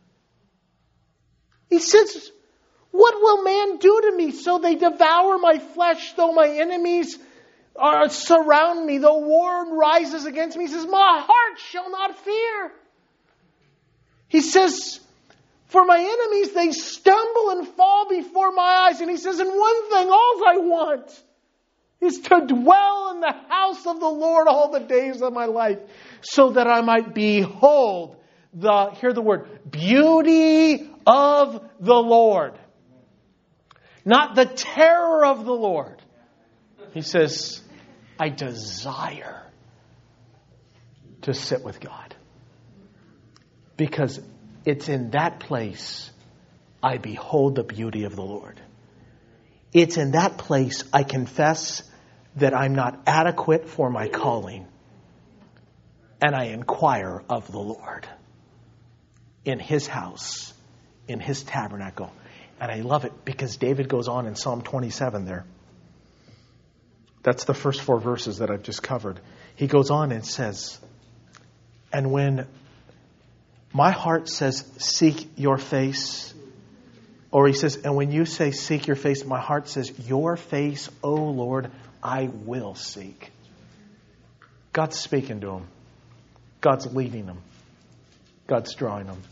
He says, what will man do to me? So they devour my flesh, though my enemies are, surround me, though war rises against me. He says, my heart shall not fear. He says, for my enemies, they stumble and fall before my eyes. And he says, and one thing, all I want is to dwell in the house of the Lord all the days of my life, so that I might behold the, hear the word, beauty of the Lord. Not the terror of the Lord. He says, I desire to sit with God. Because it's in that place I behold the beauty of the Lord. It's in that place I confess that I'm not adequate for my calling. And I inquire of the Lord in His house, in His tabernacle. And I love it because David goes on in Psalm twenty-seven there. That's the first four verses that I've just covered. He goes on and says, and when my heart says, seek your face, or he says, and when you say seek your face, my heart says, your face, O Lord, I will seek. God's speaking to him. God's leading him. God's drawing him.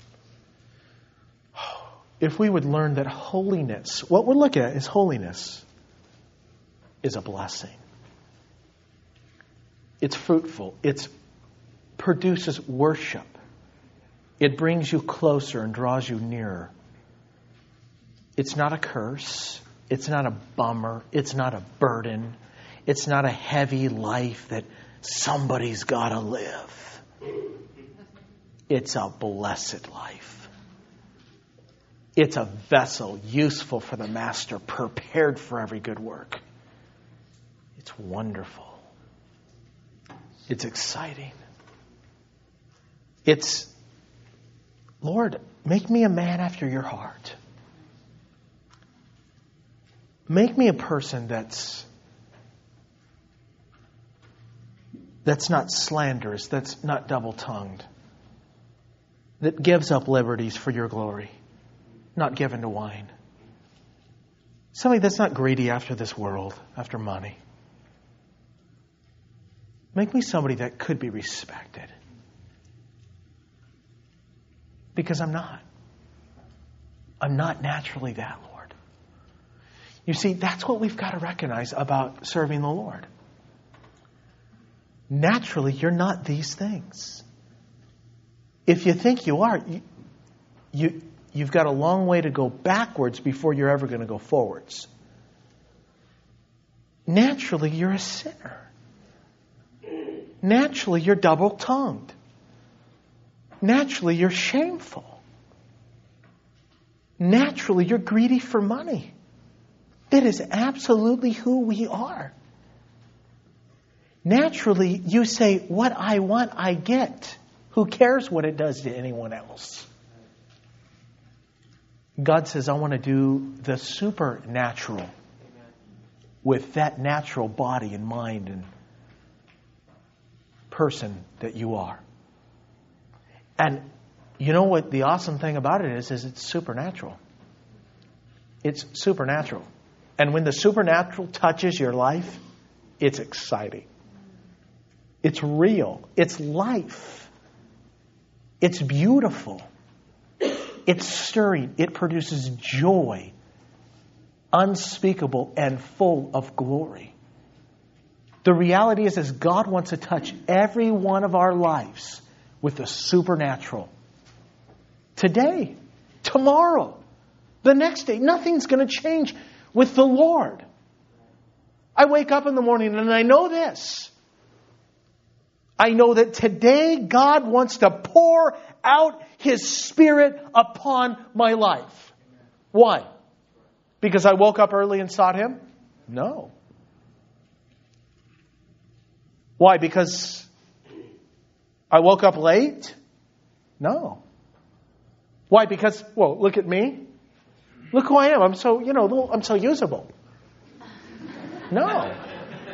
If we would learn that holiness, what we're looking at is holiness, is a blessing. It's fruitful. It produces worship. It brings you closer and draws you nearer. It's not a curse. It's not a bummer. It's not a burden. It's not a heavy life that somebody's got to live. It's a blessed life. It's a vessel useful for the master, prepared for every good work. It's wonderful. It's exciting. It's, Lord, make me a man after your heart. Make me a person that's that's not slanderous, that's not double-tongued, that gives up liberties for your glory, not given to wine. Somebody that's not greedy after this world, after money. Make me somebody that could be respected. Because I'm not. I'm not naturally that, Lord. You see, that's what we've got to recognize about serving the Lord. Naturally, you're not these things. If you think you are, you, you, you've got a long way to go backwards before you're ever going to go forwards. Naturally, you're a sinner. Naturally, you're double-tongued. Naturally, you're shameful. Naturally, you're greedy for money. That is absolutely who we are. Naturally, you say, what I want, I get. Who cares what it does to anyone else? God says, I want to do the supernatural with that natural body and mind and person that you are. And you know what the awesome thing about it is, is it's supernatural. It's supernatural. And when the supernatural touches your life, it's exciting. It's real. It's life. It's beautiful. It's stirring. It produces joy, unspeakable and full of glory. The reality is, is God wants to touch every one of our lives with the supernatural. Today, tomorrow, the next day, nothing's going to change with the Lord. I wake up in the morning and I know this. I know that today God wants to pour out His Spirit upon my life. Why? Because I woke up early and sought Him? No. Why? Because I woke up late? No. Why? Because, well, look at me. Look who I am. I'm so, you know, I'm so usable. No.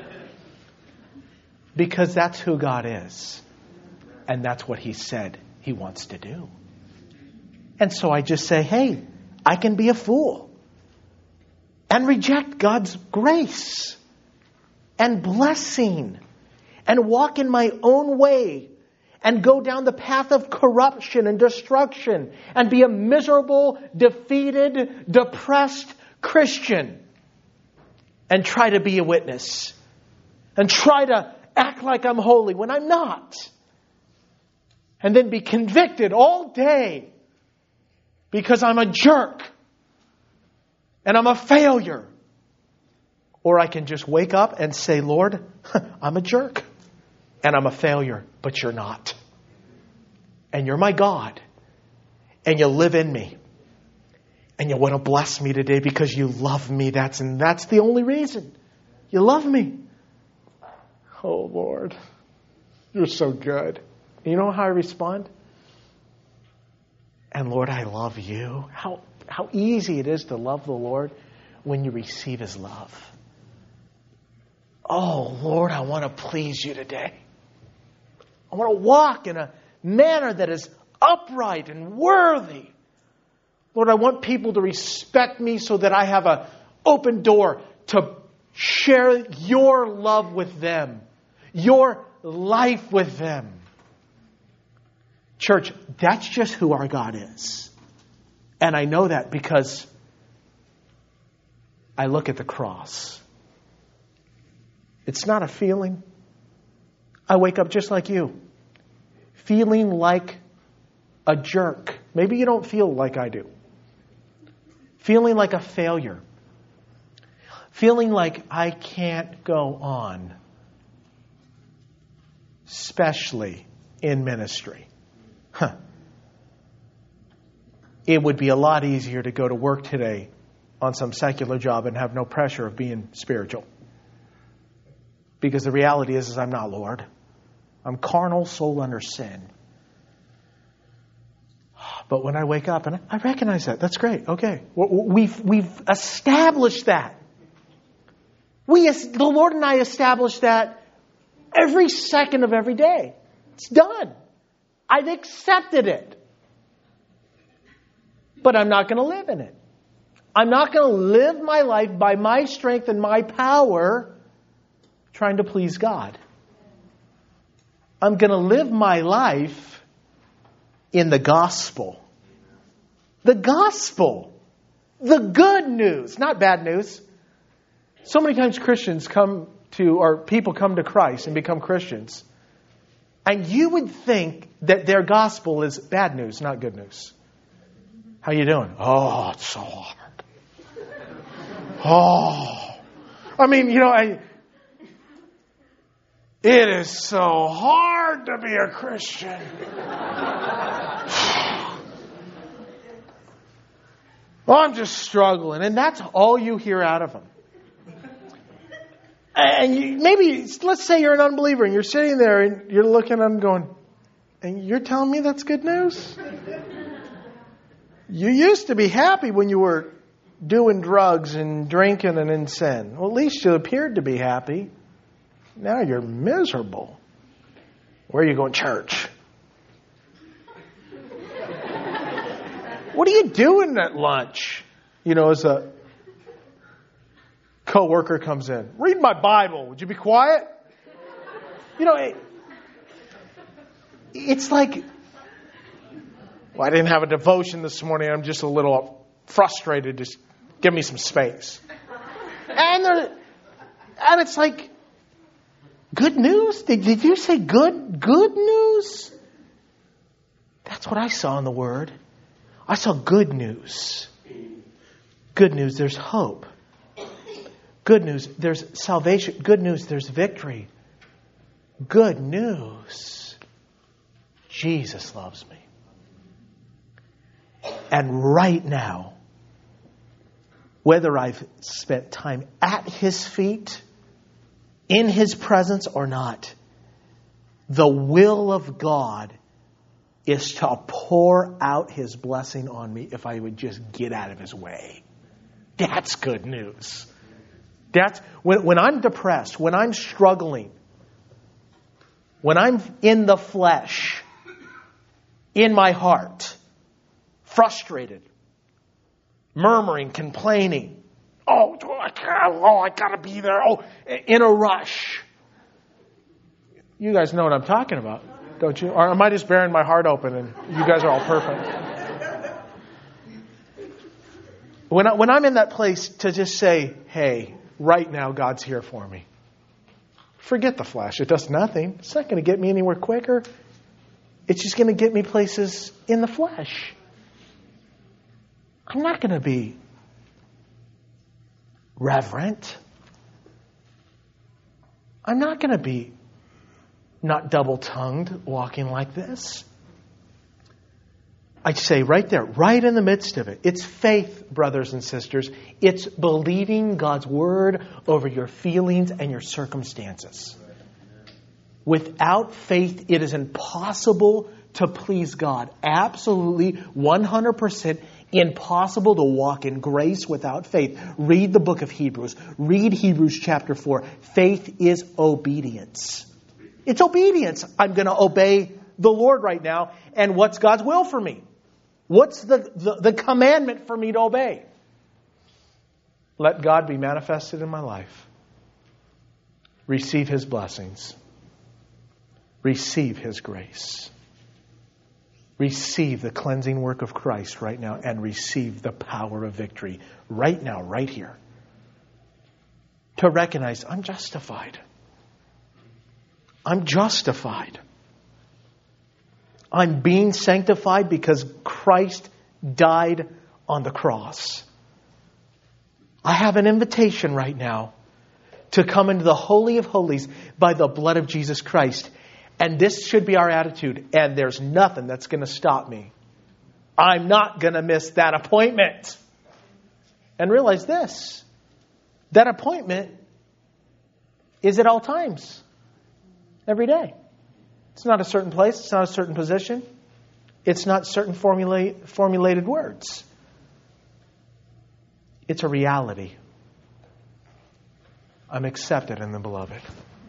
Because that's who God is. And that's what He said He wants to do. And so I just say, hey, I can be a fool and reject God's grace and blessing and walk in my own way and go down the path of corruption and destruction and be a miserable, defeated, depressed Christian and try to be a witness and try to act like I'm holy when I'm not. And then be convicted all day because I'm a jerk and I'm a failure. Or I can just wake up and say, Lord, I'm a jerk and I'm a failure, but you're not. And you're my God. And you live in me. And you want to bless me today because you love me. That's and that's the only reason. You love me. Oh, Lord, you're so good. You know how I respond? And Lord, I love you. How how easy it is to love the Lord when you receive His love. Oh, Lord, I want to please you today. I want to walk in a manner that is upright and worthy. Lord, I want people to respect me so that I have an open door to share your love with them, your life with them. Church, that's just who our God is. And I know that because I look at the cross. It's not a feeling. I wake up just like you, feeling like a jerk. Maybe you don't feel like I do. Feeling like a failure. Feeling like I can't go on. Especially in ministry. Huh. It would be a lot easier to go to work today on some secular job and have no pressure of being spiritual. Because the reality is, is I'm not, Lord. I'm carnal, soul under sin. But when I wake up, and I recognize that, that's great. Okay. We've, we've established that. We, the Lord and I established that every second of every day. It's done. I've accepted it. But I'm not going to live in it. I'm not going to live my life by my strength and my power trying to please God. I'm going to live my life in the gospel. The gospel. The good news, not bad news. So many times Christians come to, or people come to Christ and become Christians. And you would think that their gospel is bad news, not good news. How you doing? Oh, it's so hard. Oh. I mean, you know, I... It is so hard to be a Christian. Well, I'm just struggling. And that's all you hear out of them. And you, maybe, let's say you're an unbeliever and you're sitting there and you're looking at them going, and you're telling me that's good news? You used to be happy when you were doing drugs and drinking and in sin. Well, at least you appeared to be happy. Now you're miserable. Where are you going? Church. What are you doing at lunch? You know, as a Co-worker comes in. Read my Bible. Would you be quiet? You know, it, it's like, well, I didn't have a devotion this morning. I'm just a little frustrated. Just give me some space. And there, and it's like, good news? Did, did you say good, good news? That's what I saw in the Word. I saw good news. Good news, there's hope. Good news, there's salvation. Good news, there's victory. Good news, Jesus loves me. And right now, whether I've spent time at His feet, in His presence or not, the will of God is to pour out His blessing on me if I would just get out of His way. That's good news. That's when, when I'm depressed, when I'm struggling, when I'm in the flesh, in my heart, frustrated, murmuring, complaining. Oh, I can't, oh, I gotta be there. Oh, in a rush. You guys know what I'm talking about, don't you? Or am I just bearing my heart open and you guys are all perfect? When, I, when I'm in that place to just say, hey, right now God's here for me. Forget the flesh. It does nothing. It's not going to get me anywhere quicker. It's just going to get me places in the flesh. I'm not going to be reverent. I'm not going to be not double-tongued walking like this. I say right there, right in the midst of it. It's faith, brothers and sisters. It's believing God's word over your feelings and your circumstances. Without faith, it is impossible to please God. Absolutely, one hundred percent impossible to walk in grace without faith. Read the book of Hebrews. Read Hebrews chapter four. Faith is obedience. It's obedience. I'm going to obey the Lord right now. And what's God's will for me? What's the, the, the commandment for me to obey? Let God be manifested in my life. Receive His blessings. Receive His grace. Receive the cleansing work of Christ right now and receive the power of victory right now, right here. To recognize I'm justified. I'm justified. I'm being sanctified because Christ died on the cross. I have an invitation right now to come into the Holy of Holies by the blood of Jesus Christ. And this should be our attitude. And there's nothing that's going to stop me. I'm not going to miss that appointment. And realize this. That appointment is at all times. Every day. It's not a certain place. It's not a certain position. It's not certain formulate, formulated words. It's a reality. I'm accepted in the beloved.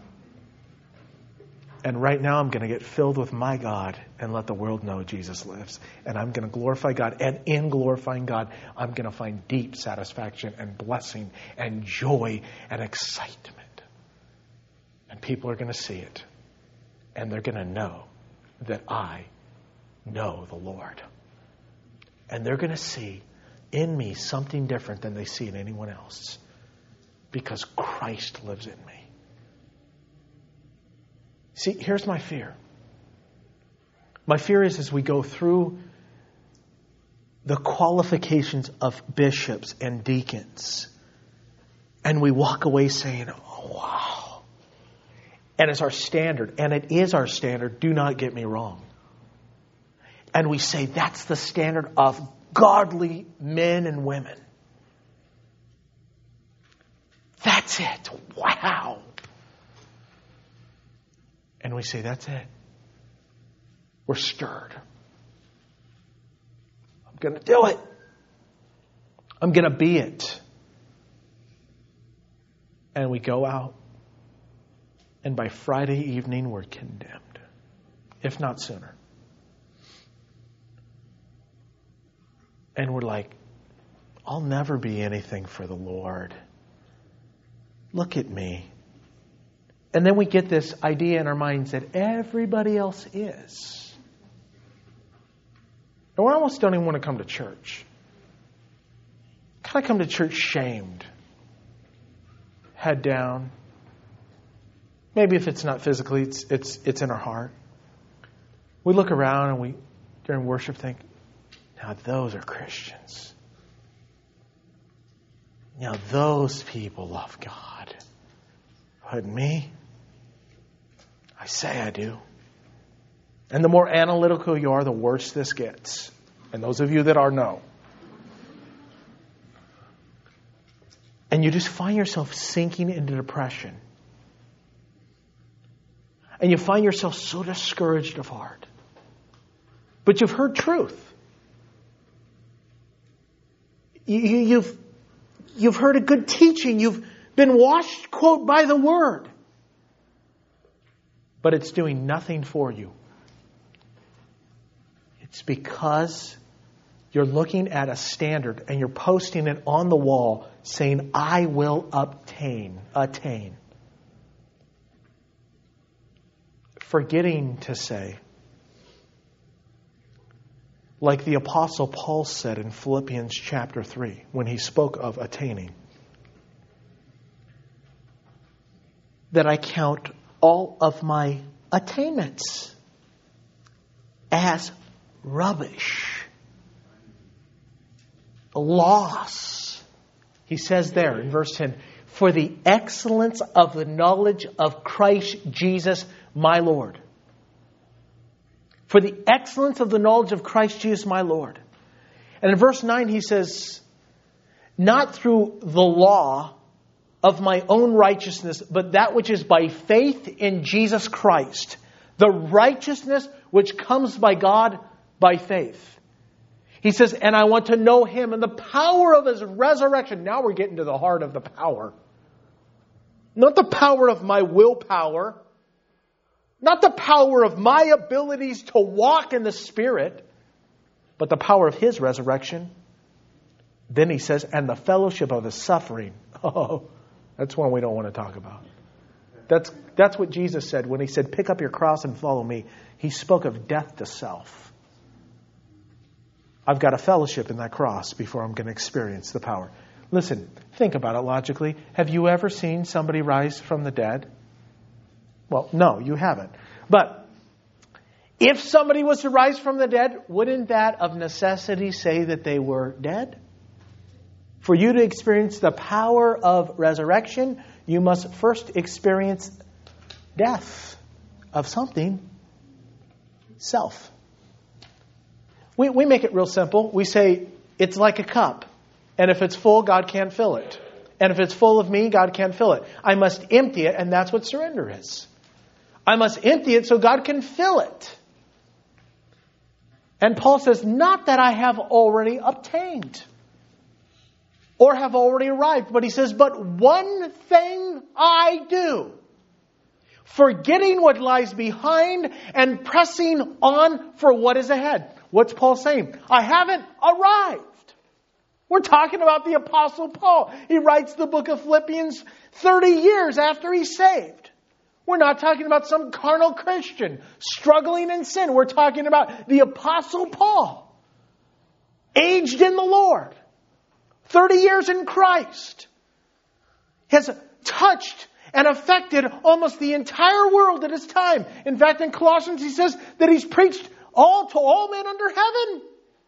And right now I'm going to get filled with my God and let the world know Jesus lives. And I'm going to glorify God. And in glorifying God, I'm going to find deep satisfaction and blessing and joy and excitement. And people are going to see it. And they're going to know that I know the Lord. And they're going to see in me something different than they see in anyone else. Because Christ lives in me. See, here's my fear. My fear is as we go through the qualifications of bishops and deacons, and we walk away saying, oh, wow. And it's our standard, and it is our standard, do not get me wrong. And we say that's the standard of godly men and women. That's it. Wow. And we say, that's it. We're stirred. I'm going to do it. I'm going to be it. And we go out. And by Friday evening, we're condemned. If not sooner. And we're like, I'll never be anything for the Lord. look at me. And then we get this idea in our minds that everybody else is. And we almost don't even want to come to church. Kind of come to church shamed. Head down. Maybe if it's not physically, it's it's it's in our heart. We look around and we, during worship, think, now those are Christians. Now those people love God. But me, I say I do. And the more analytical you are, the worse this gets. And those of you that are know. And you just find yourself sinking into depression. And you find yourself so discouraged of heart. But you've heard truth. You, you, you've, you've heard a good teaching. You've been washed, quote, by the Word. But it's doing nothing for you. It's because you're looking at a standard and you're posting it on the wall saying, I will obtain, attain. Forgetting to say, like the Apostle Paul said in Philippians chapter three, when he spoke of attaining, that I count all of my attainments as rubbish. Loss. He says there in verse ten, for the excellence of the knowledge of Christ Jesus my Lord. For the excellence of the knowledge of Christ Jesus my Lord. And in verse nine he says, not through the law of my own righteousness, but that which is by faith in Jesus Christ. The righteousness which comes by God by faith. He says, and I want to know Him and the power of His resurrection. Now we're getting to the heart of the power. Not the power of my willpower. Not the power of my abilities to walk in the Spirit. But the power of His resurrection. Then he says, and the fellowship of His suffering. Oh, that's one we don't want to talk about. That's, that's what Jesus said when He said, pick up your cross and follow me. He spoke of death to self. I've got a fellowship in that cross before I'm going to experience the power. Listen, think about it logically. Have you ever seen somebody rise from the dead? Well, no, you haven't. But if somebody was to rise from the dead, wouldn't that of necessity say that they were dead? For you to experience the power of resurrection, you must first experience death of something, self. We, we make it real simple. We say, it's like a cup. And if it's full, God can't fill it. And if it's full of me, God can't fill it. I must empty it, and that's what surrender is. I must empty it so God can fill it. And Paul says, not that I have already obtained or have already arrived, but he says, but one thing I do, forgetting what lies behind and pressing on for what is ahead. What's Paul saying? I haven't arrived. We're talking about the Apostle Paul. He writes the book of Philippians thirty years after he's saved. We're not talking about some carnal Christian struggling in sin. We're talking about the Apostle Paul, aged in the Lord, thirty years in Christ, has touched and affected almost the entire world at his time. In fact, in Colossians he says that he's preached all to all men under heaven.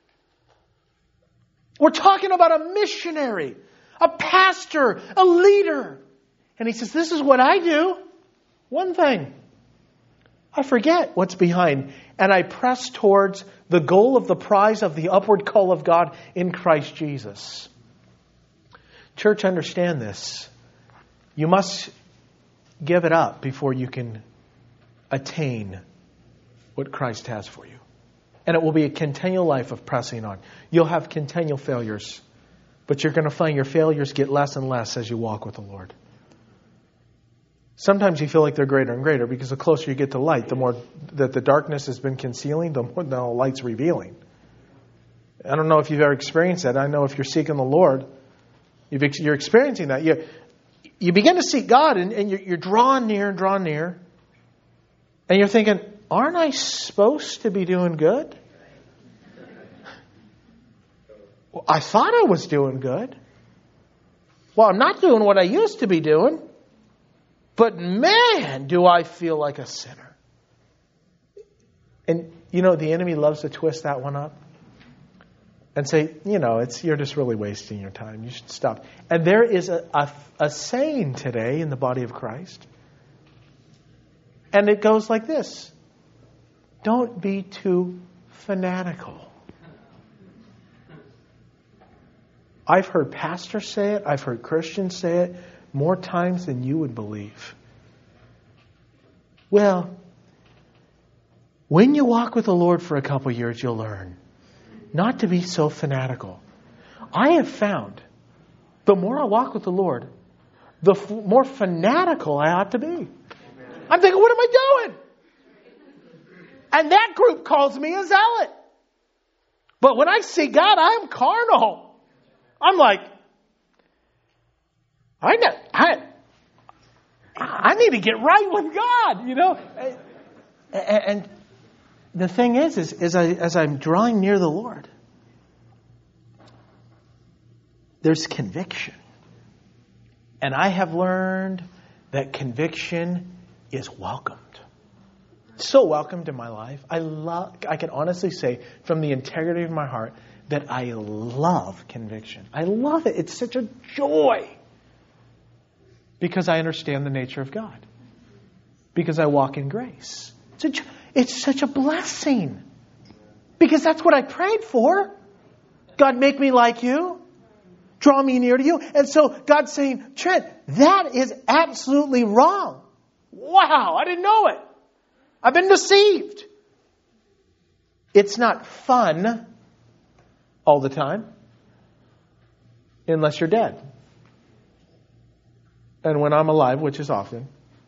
We're talking about a missionary, a pastor, a leader. And he says, this is what I do. One thing. I forget what's behind. And I press towards the goal of the prize of the upward call of God in Christ Jesus. Church, understand this. You must give it up before you can attain what Christ has for you. And it will be a continual life of pressing on. You'll have continual failures. But you're going to find your failures get less and less as you walk with the Lord. Sometimes you feel like they're greater and greater because the closer you get to light, the more that the darkness has been concealing, the more the light's revealing. I don't know if you've ever experienced that. I know if you're seeking the Lord, you've, you're experiencing that. You, you begin to seek God, and, and you're, you're drawn near and drawn near. And you're thinking, aren't I supposed to be doing good? Well, I thought I was doing good. Well, I'm not doing what I used to be doing. But man, do I feel like a sinner. And, you know, the enemy loves to twist that one up. And say, you know, it's you're just really wasting your time. You should stop. And there is a, a, a saying today in the body of Christ. And it goes like this. Don't be too fanatical. I've heard pastors say it. I've heard Christians say it more times than you would believe. Well, when you walk with the Lord for a couple years, you'll learn not to be so fanatical. I have found the more I walk with the Lord, the f- more fanatical I ought to be. I'm thinking, what am I doing? And that group calls me a zealot. But when I see God, I'm carnal. I'm like, I know, I, I need to get right with God, you know. And, and the thing is, is, is I, as I'm drawing near the Lord, there's conviction. And I have learned that conviction is welcomed. So welcomed in my life. I love, I can honestly say from the integrity of my heart that I love conviction. I love it. It's such a joy. Because I understand the nature of God. Because I walk in grace. It's, a, it's such a blessing. Because that's what I prayed for. God, make me like you. Draw me near to you. And so God's saying, Trent, that is absolutely wrong. Wow, I didn't know it. I've been deceived. It's not fun all the time. Unless you're dead. And when I'm alive, which is often,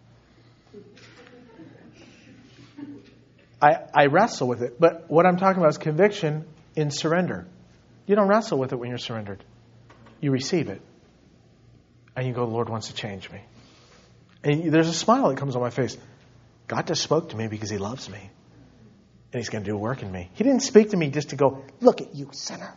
I, I wrestle with it. But what I'm talking about is conviction in surrender. You don't wrestle with it when you're surrendered. You receive it. And you go, the Lord wants to change me. And there's a smile that comes on my face. God just spoke to me because He loves me. And He's going to do a work in me. He didn't speak to me just to go, look at you, sinner.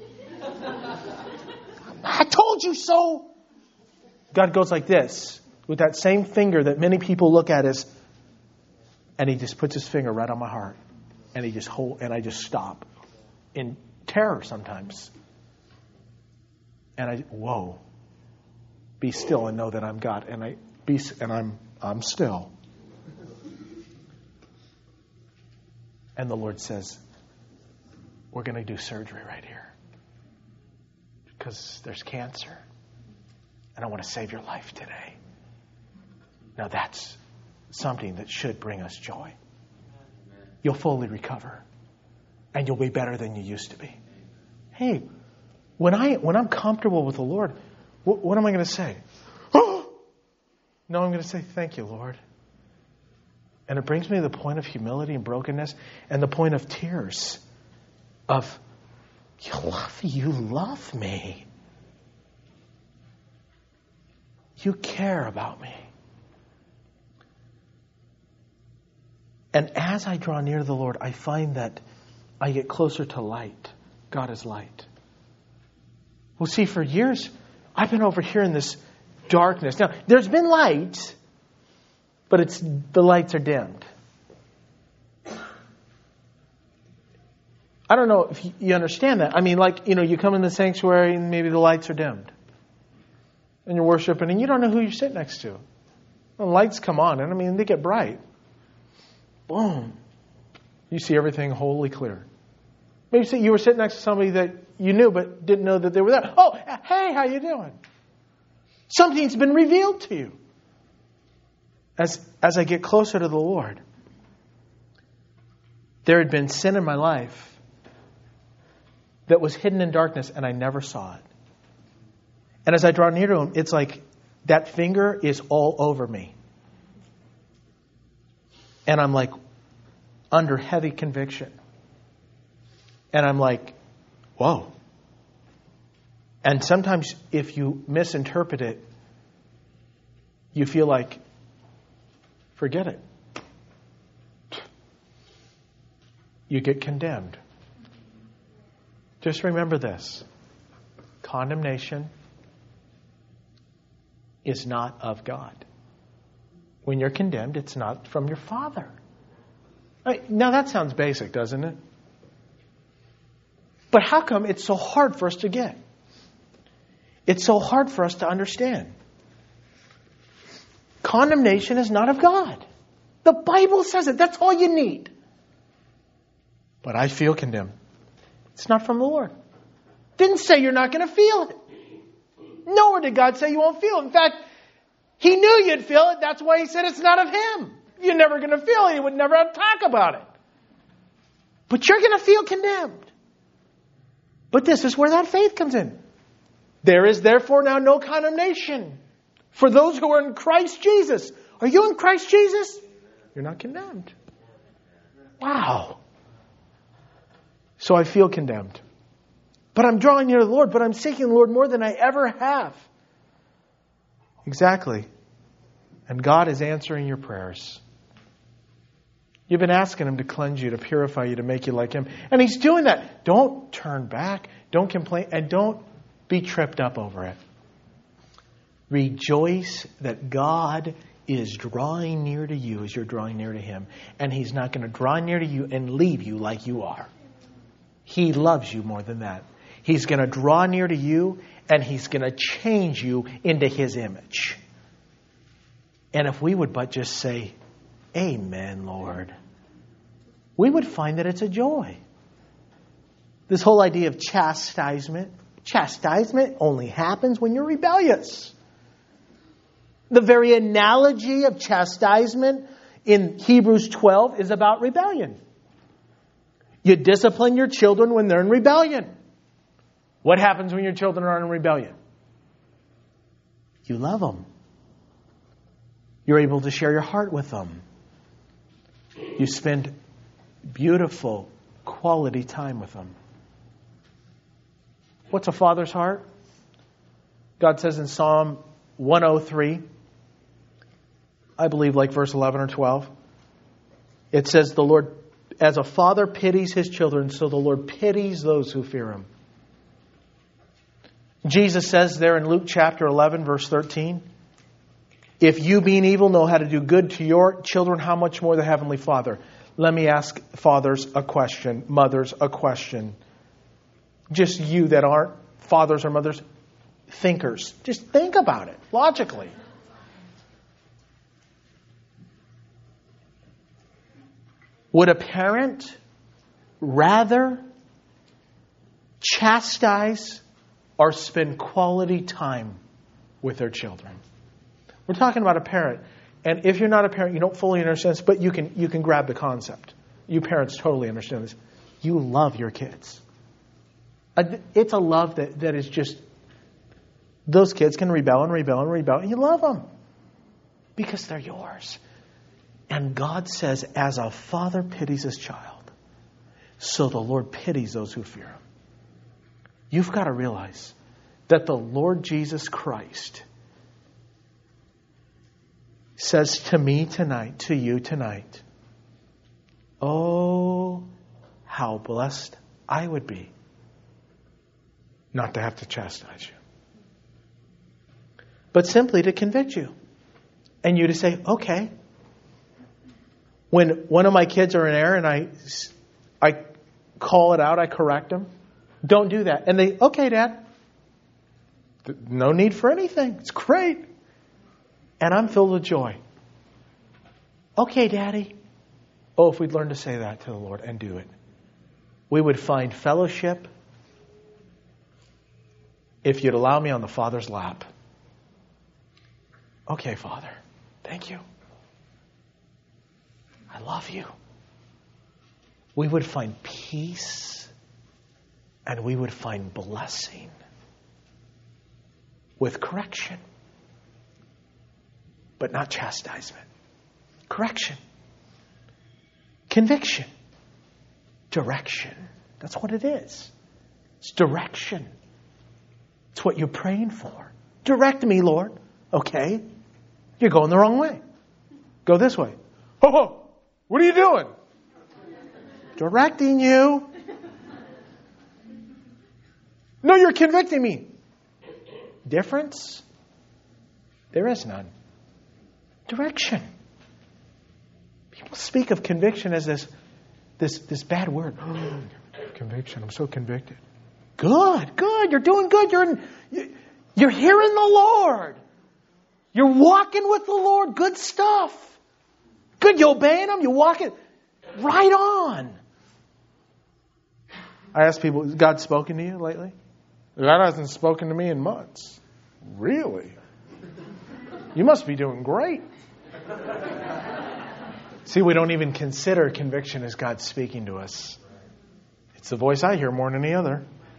I told you so. God goes like this, with that same finger that many people look at as, and He just puts His finger right on my heart. And He just hold, and I just stop. In terror sometimes. And I, whoa. Be still and know that I'm God. And I be and I'm I'm still. And the Lord says, we're going to do surgery right here. Because there's cancer. And I want to save your life today. Now that's something that should bring us joy. You'll fully recover. And you'll be better than you used to be. Hey, when, I, when I'm comfortable with the Lord, what, what am I going to say? Oh! No, I'm going to say, thank you, Lord. And it brings me to the point of humility and brokenness and the point of tears. Of, you love, you love me. You care about me. And as I draw near to the Lord, I find that I get closer to light. God is light. Well, see, for years, I've been over here in this darkness. Now, there's been light, but it's the lights are dimmed. I don't know if you understand that. I mean, like, you know, you come in the sanctuary and maybe the lights are dimmed. And you're worshiping and you don't know who you sit next to. Well, lights come on and I mean, they get bright. Boom. You see everything wholly clear. Maybe you were sitting next to somebody that you knew but didn't know that they were there. Oh, hey, how you doing? Something's been revealed to you. As, as I get closer to the Lord, there had been sin in my life that was hidden in darkness and I never saw it. And as I draw near to Him, it's like that finger is all over me. And I'm like under heavy conviction. And I'm like, whoa. And sometimes if you misinterpret it, you feel like, forget it. You get condemned. Just remember this. Condemnation is not of God. When you're condemned, it's not from your Father. Right, now that sounds basic, doesn't it? But how come it's so hard for us to get? It's so hard for us to understand. Condemnation is not of God. The Bible says it. That's all you need. But I feel condemned. It's not from the Lord. Didn't say you're not going to feel it. Nowhere did God say you won't feel it. In fact, He knew you'd feel it. That's why He said it's not of Him. You're never going to feel it. He would never have to talk about it. But you're going to feel condemned. But this is where that faith comes in. There is therefore now no condemnation for those who are in Christ Jesus. Are you in Christ Jesus? You're not condemned. Wow. So I feel condemned. But I'm drawing near to the Lord, but I'm seeking the Lord more than I ever have. Exactly. And God is answering your prayers. You've been asking Him to cleanse you, to purify you, to make you like Him. And He's doing that. Don't turn back. Don't complain. And don't be tripped up over it. Rejoice that God is drawing near to you as you're drawing near to Him. And He's not going to draw near to you and leave you like you are. He loves you more than that. He's going to draw near to you and He's going to change you into His image. And if we would but just say, Amen, Lord, we would find that it's a joy. This whole idea of chastisement, chastisement only happens when you're rebellious. The very analogy of chastisement in Hebrews twelve is about rebellion. You discipline your children when they're in rebellion. What happens when your children are in rebellion? You love them. You're able to share your heart with them. You spend beautiful, quality time with them. What's a father's heart? God says in Psalm one oh three, I believe like verse eleven or twelve, it says the Lord, as a father pities his children, so the Lord pities those who fear Him. Jesus says there in Luke chapter eleven, verse thirteen, if you being evil know how to do good to your children, how much more the Heavenly Father? Let me ask fathers a question, mothers a question. Just you that aren't fathers or mothers, thinkers. Just think about it logically. Would a parent rather chastise or spend quality time with their children? We're talking about a parent. And if you're not a parent, you don't fully understand this, but you can you can grab the concept. You parents totally understand this. You love your kids. It's a love that, that is just, those kids can rebel and rebel and rebel, and you love them because they're yours. And God says, as a father pities his child, so the Lord pities those who fear Him. You've got to realize that the Lord Jesus Christ says to me tonight, to you tonight, oh, how blessed I would be not to have to chastise you, but simply to convict you and you to say, okay, when one of my kids are in error and I, I call it out, I correct them, don't do that. And they, okay, Dad, no need for anything. It's great. And I'm filled with joy. Okay, Daddy. Oh, if we'd learn to say that to the Lord and do it, we would find fellowship if you'd allow me on the Father's lap. Okay, Father. Thank you. I love you. We would find peace and we would find blessing with correction, but not chastisement. Correction. Conviction. Direction. That's what it is. It's direction. It's what you're praying for. Direct me, Lord. Okay. You're going the wrong way. Go this way. Ho, ho. What are you doing? Directing you. No, you're convicting me. Difference? There is none. Direction. People speak of conviction as this, this, this bad word. Oh, conviction. I'm so convicted. Good, good. You're doing good. You're in, you're hearing the Lord. You're walking with the Lord. Good stuff. Good. You obeying Him. You walking right on. I ask people, has God spoken to you lately? God hasn't spoken to me in months. Really? You must be doing great. See, we don't even consider conviction as God speaking to us. It's the voice I hear more than any other.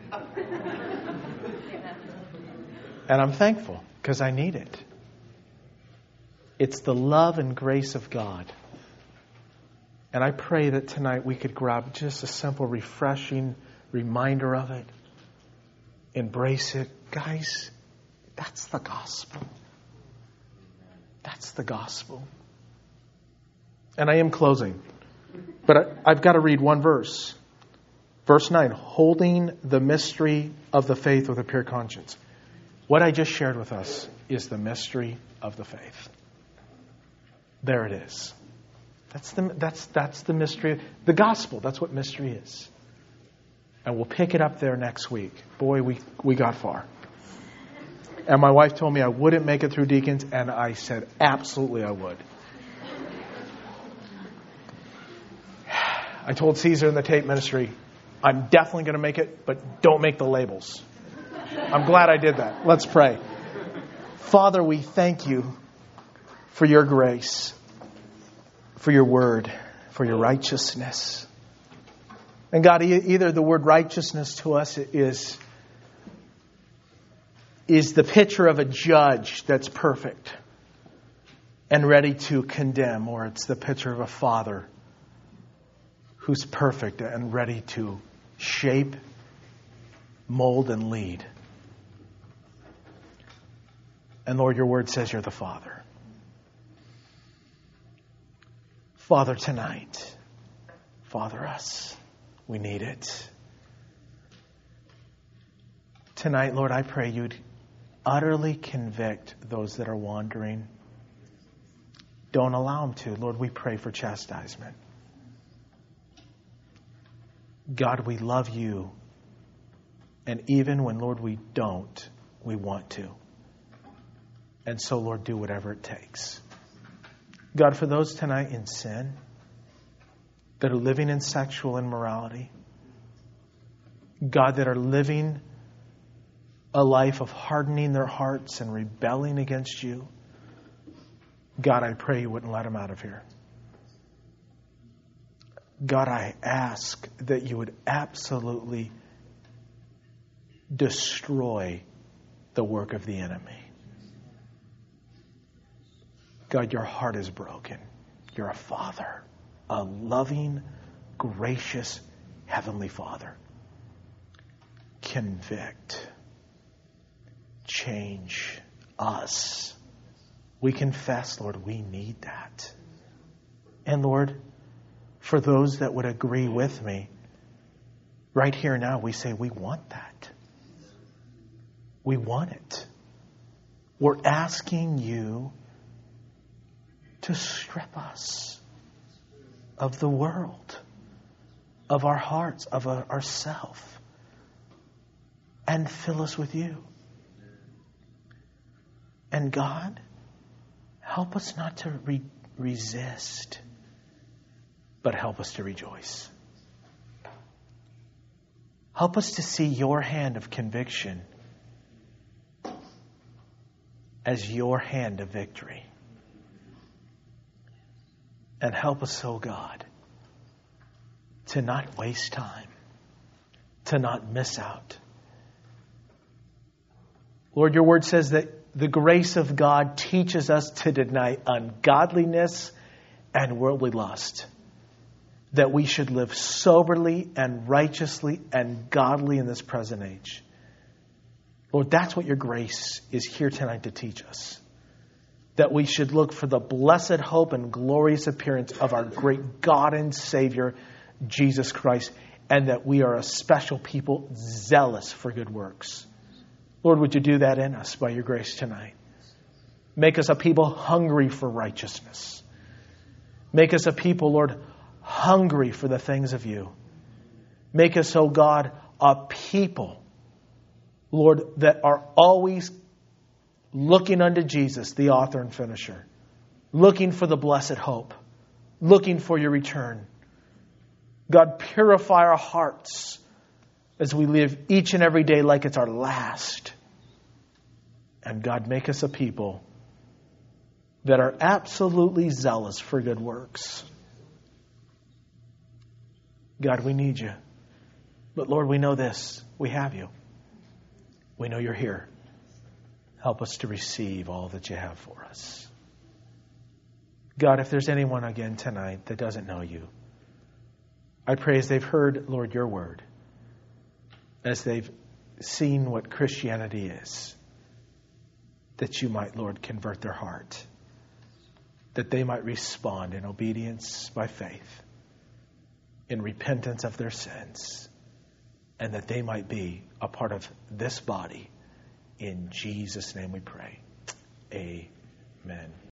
And I'm thankful because I need it. It's the love and grace of God. And I pray that tonight we could grab just a simple, refreshing reminder of it. Embrace it. Guys, that's the gospel. That's the gospel. And I am closing. But I, I've got to read one verse. Verse nine, holding the mystery of the faith with a pure conscience. What I just shared with us is the mystery of the faith. There it is. That's the, that's, that's the mystery. The gospel, that's what mystery is. And we'll pick it up there next week. Boy, we, we got far. And my wife told me I wouldn't make it through deacons, and I said, absolutely I would. I told Caesar in the tape ministry, I'm definitely going to make it, but don't make the labels. I'm glad I did that. Let's pray. Father, we thank you for your grace, for your word, for your righteousness. And God, either the word righteousness to us is, is the picture of a judge that's perfect and ready to condemn, or it's the picture of a father who's perfect and ready to shape, mold, and lead. And Lord, your word says you're the Father. Father, tonight, Father us. We need it. Tonight, Lord, I pray you'd utterly convict those that are wandering. Don't allow them to. Lord, we pray for chastisement. God, we love you. And even when, Lord, we don't, we want to. And so, Lord, do whatever it takes. God, for those tonight in sin, that are living in sexual immorality, God, that are living a life of hardening their hearts and rebelling against you, God, I pray you wouldn't let them out of here. God, I ask that you would absolutely destroy the work of the enemy. God, your heart is broken. You're a father, a loving, gracious, heavenly Father. Convict. Change us. We confess, Lord, we need that. And Lord, for those that would agree with me, right here now, we say we want that. We want it. We're asking you to strip us of the world, of our hearts, of our, ourself, and fill us with you. And God, help us not to re- resist, but help us to rejoice. Help us to see your hand of conviction as your hand of victory. And help us, oh God, to not waste time, to not miss out. Lord, your word says that the grace of God teaches us to deny ungodliness and worldly lust, that we should live soberly and righteously and godly in this present age. Lord, that's what your grace is here tonight to teach us. that we should look for the blessed hope and glorious appearance of our great God and Savior, Jesus Christ, and that we are a special people zealous for good works. Lord, would you do that in us by your grace tonight? Make us a people hungry for righteousness. Make us a people, Lord, hungry for the things of you. Make us, oh God, a people, Lord, that are always looking unto Jesus, the author and finisher. Looking for the blessed hope. Looking for your return. God, purify our hearts as we live each and every day like it's our last. And God, make us a people that are absolutely zealous for good works. God, we need you. But Lord, we know this. We have you. We know you're here. Help us to receive all that you have for us. God, if there's anyone again tonight that doesn't know you, I pray as they've heard, Lord, your word, as they've seen what Christianity is, that you might, Lord, convert their heart, that they might respond in obedience by faith, in repentance of their sins, and that they might be a part of this body. In Jesus' name we pray. Amen.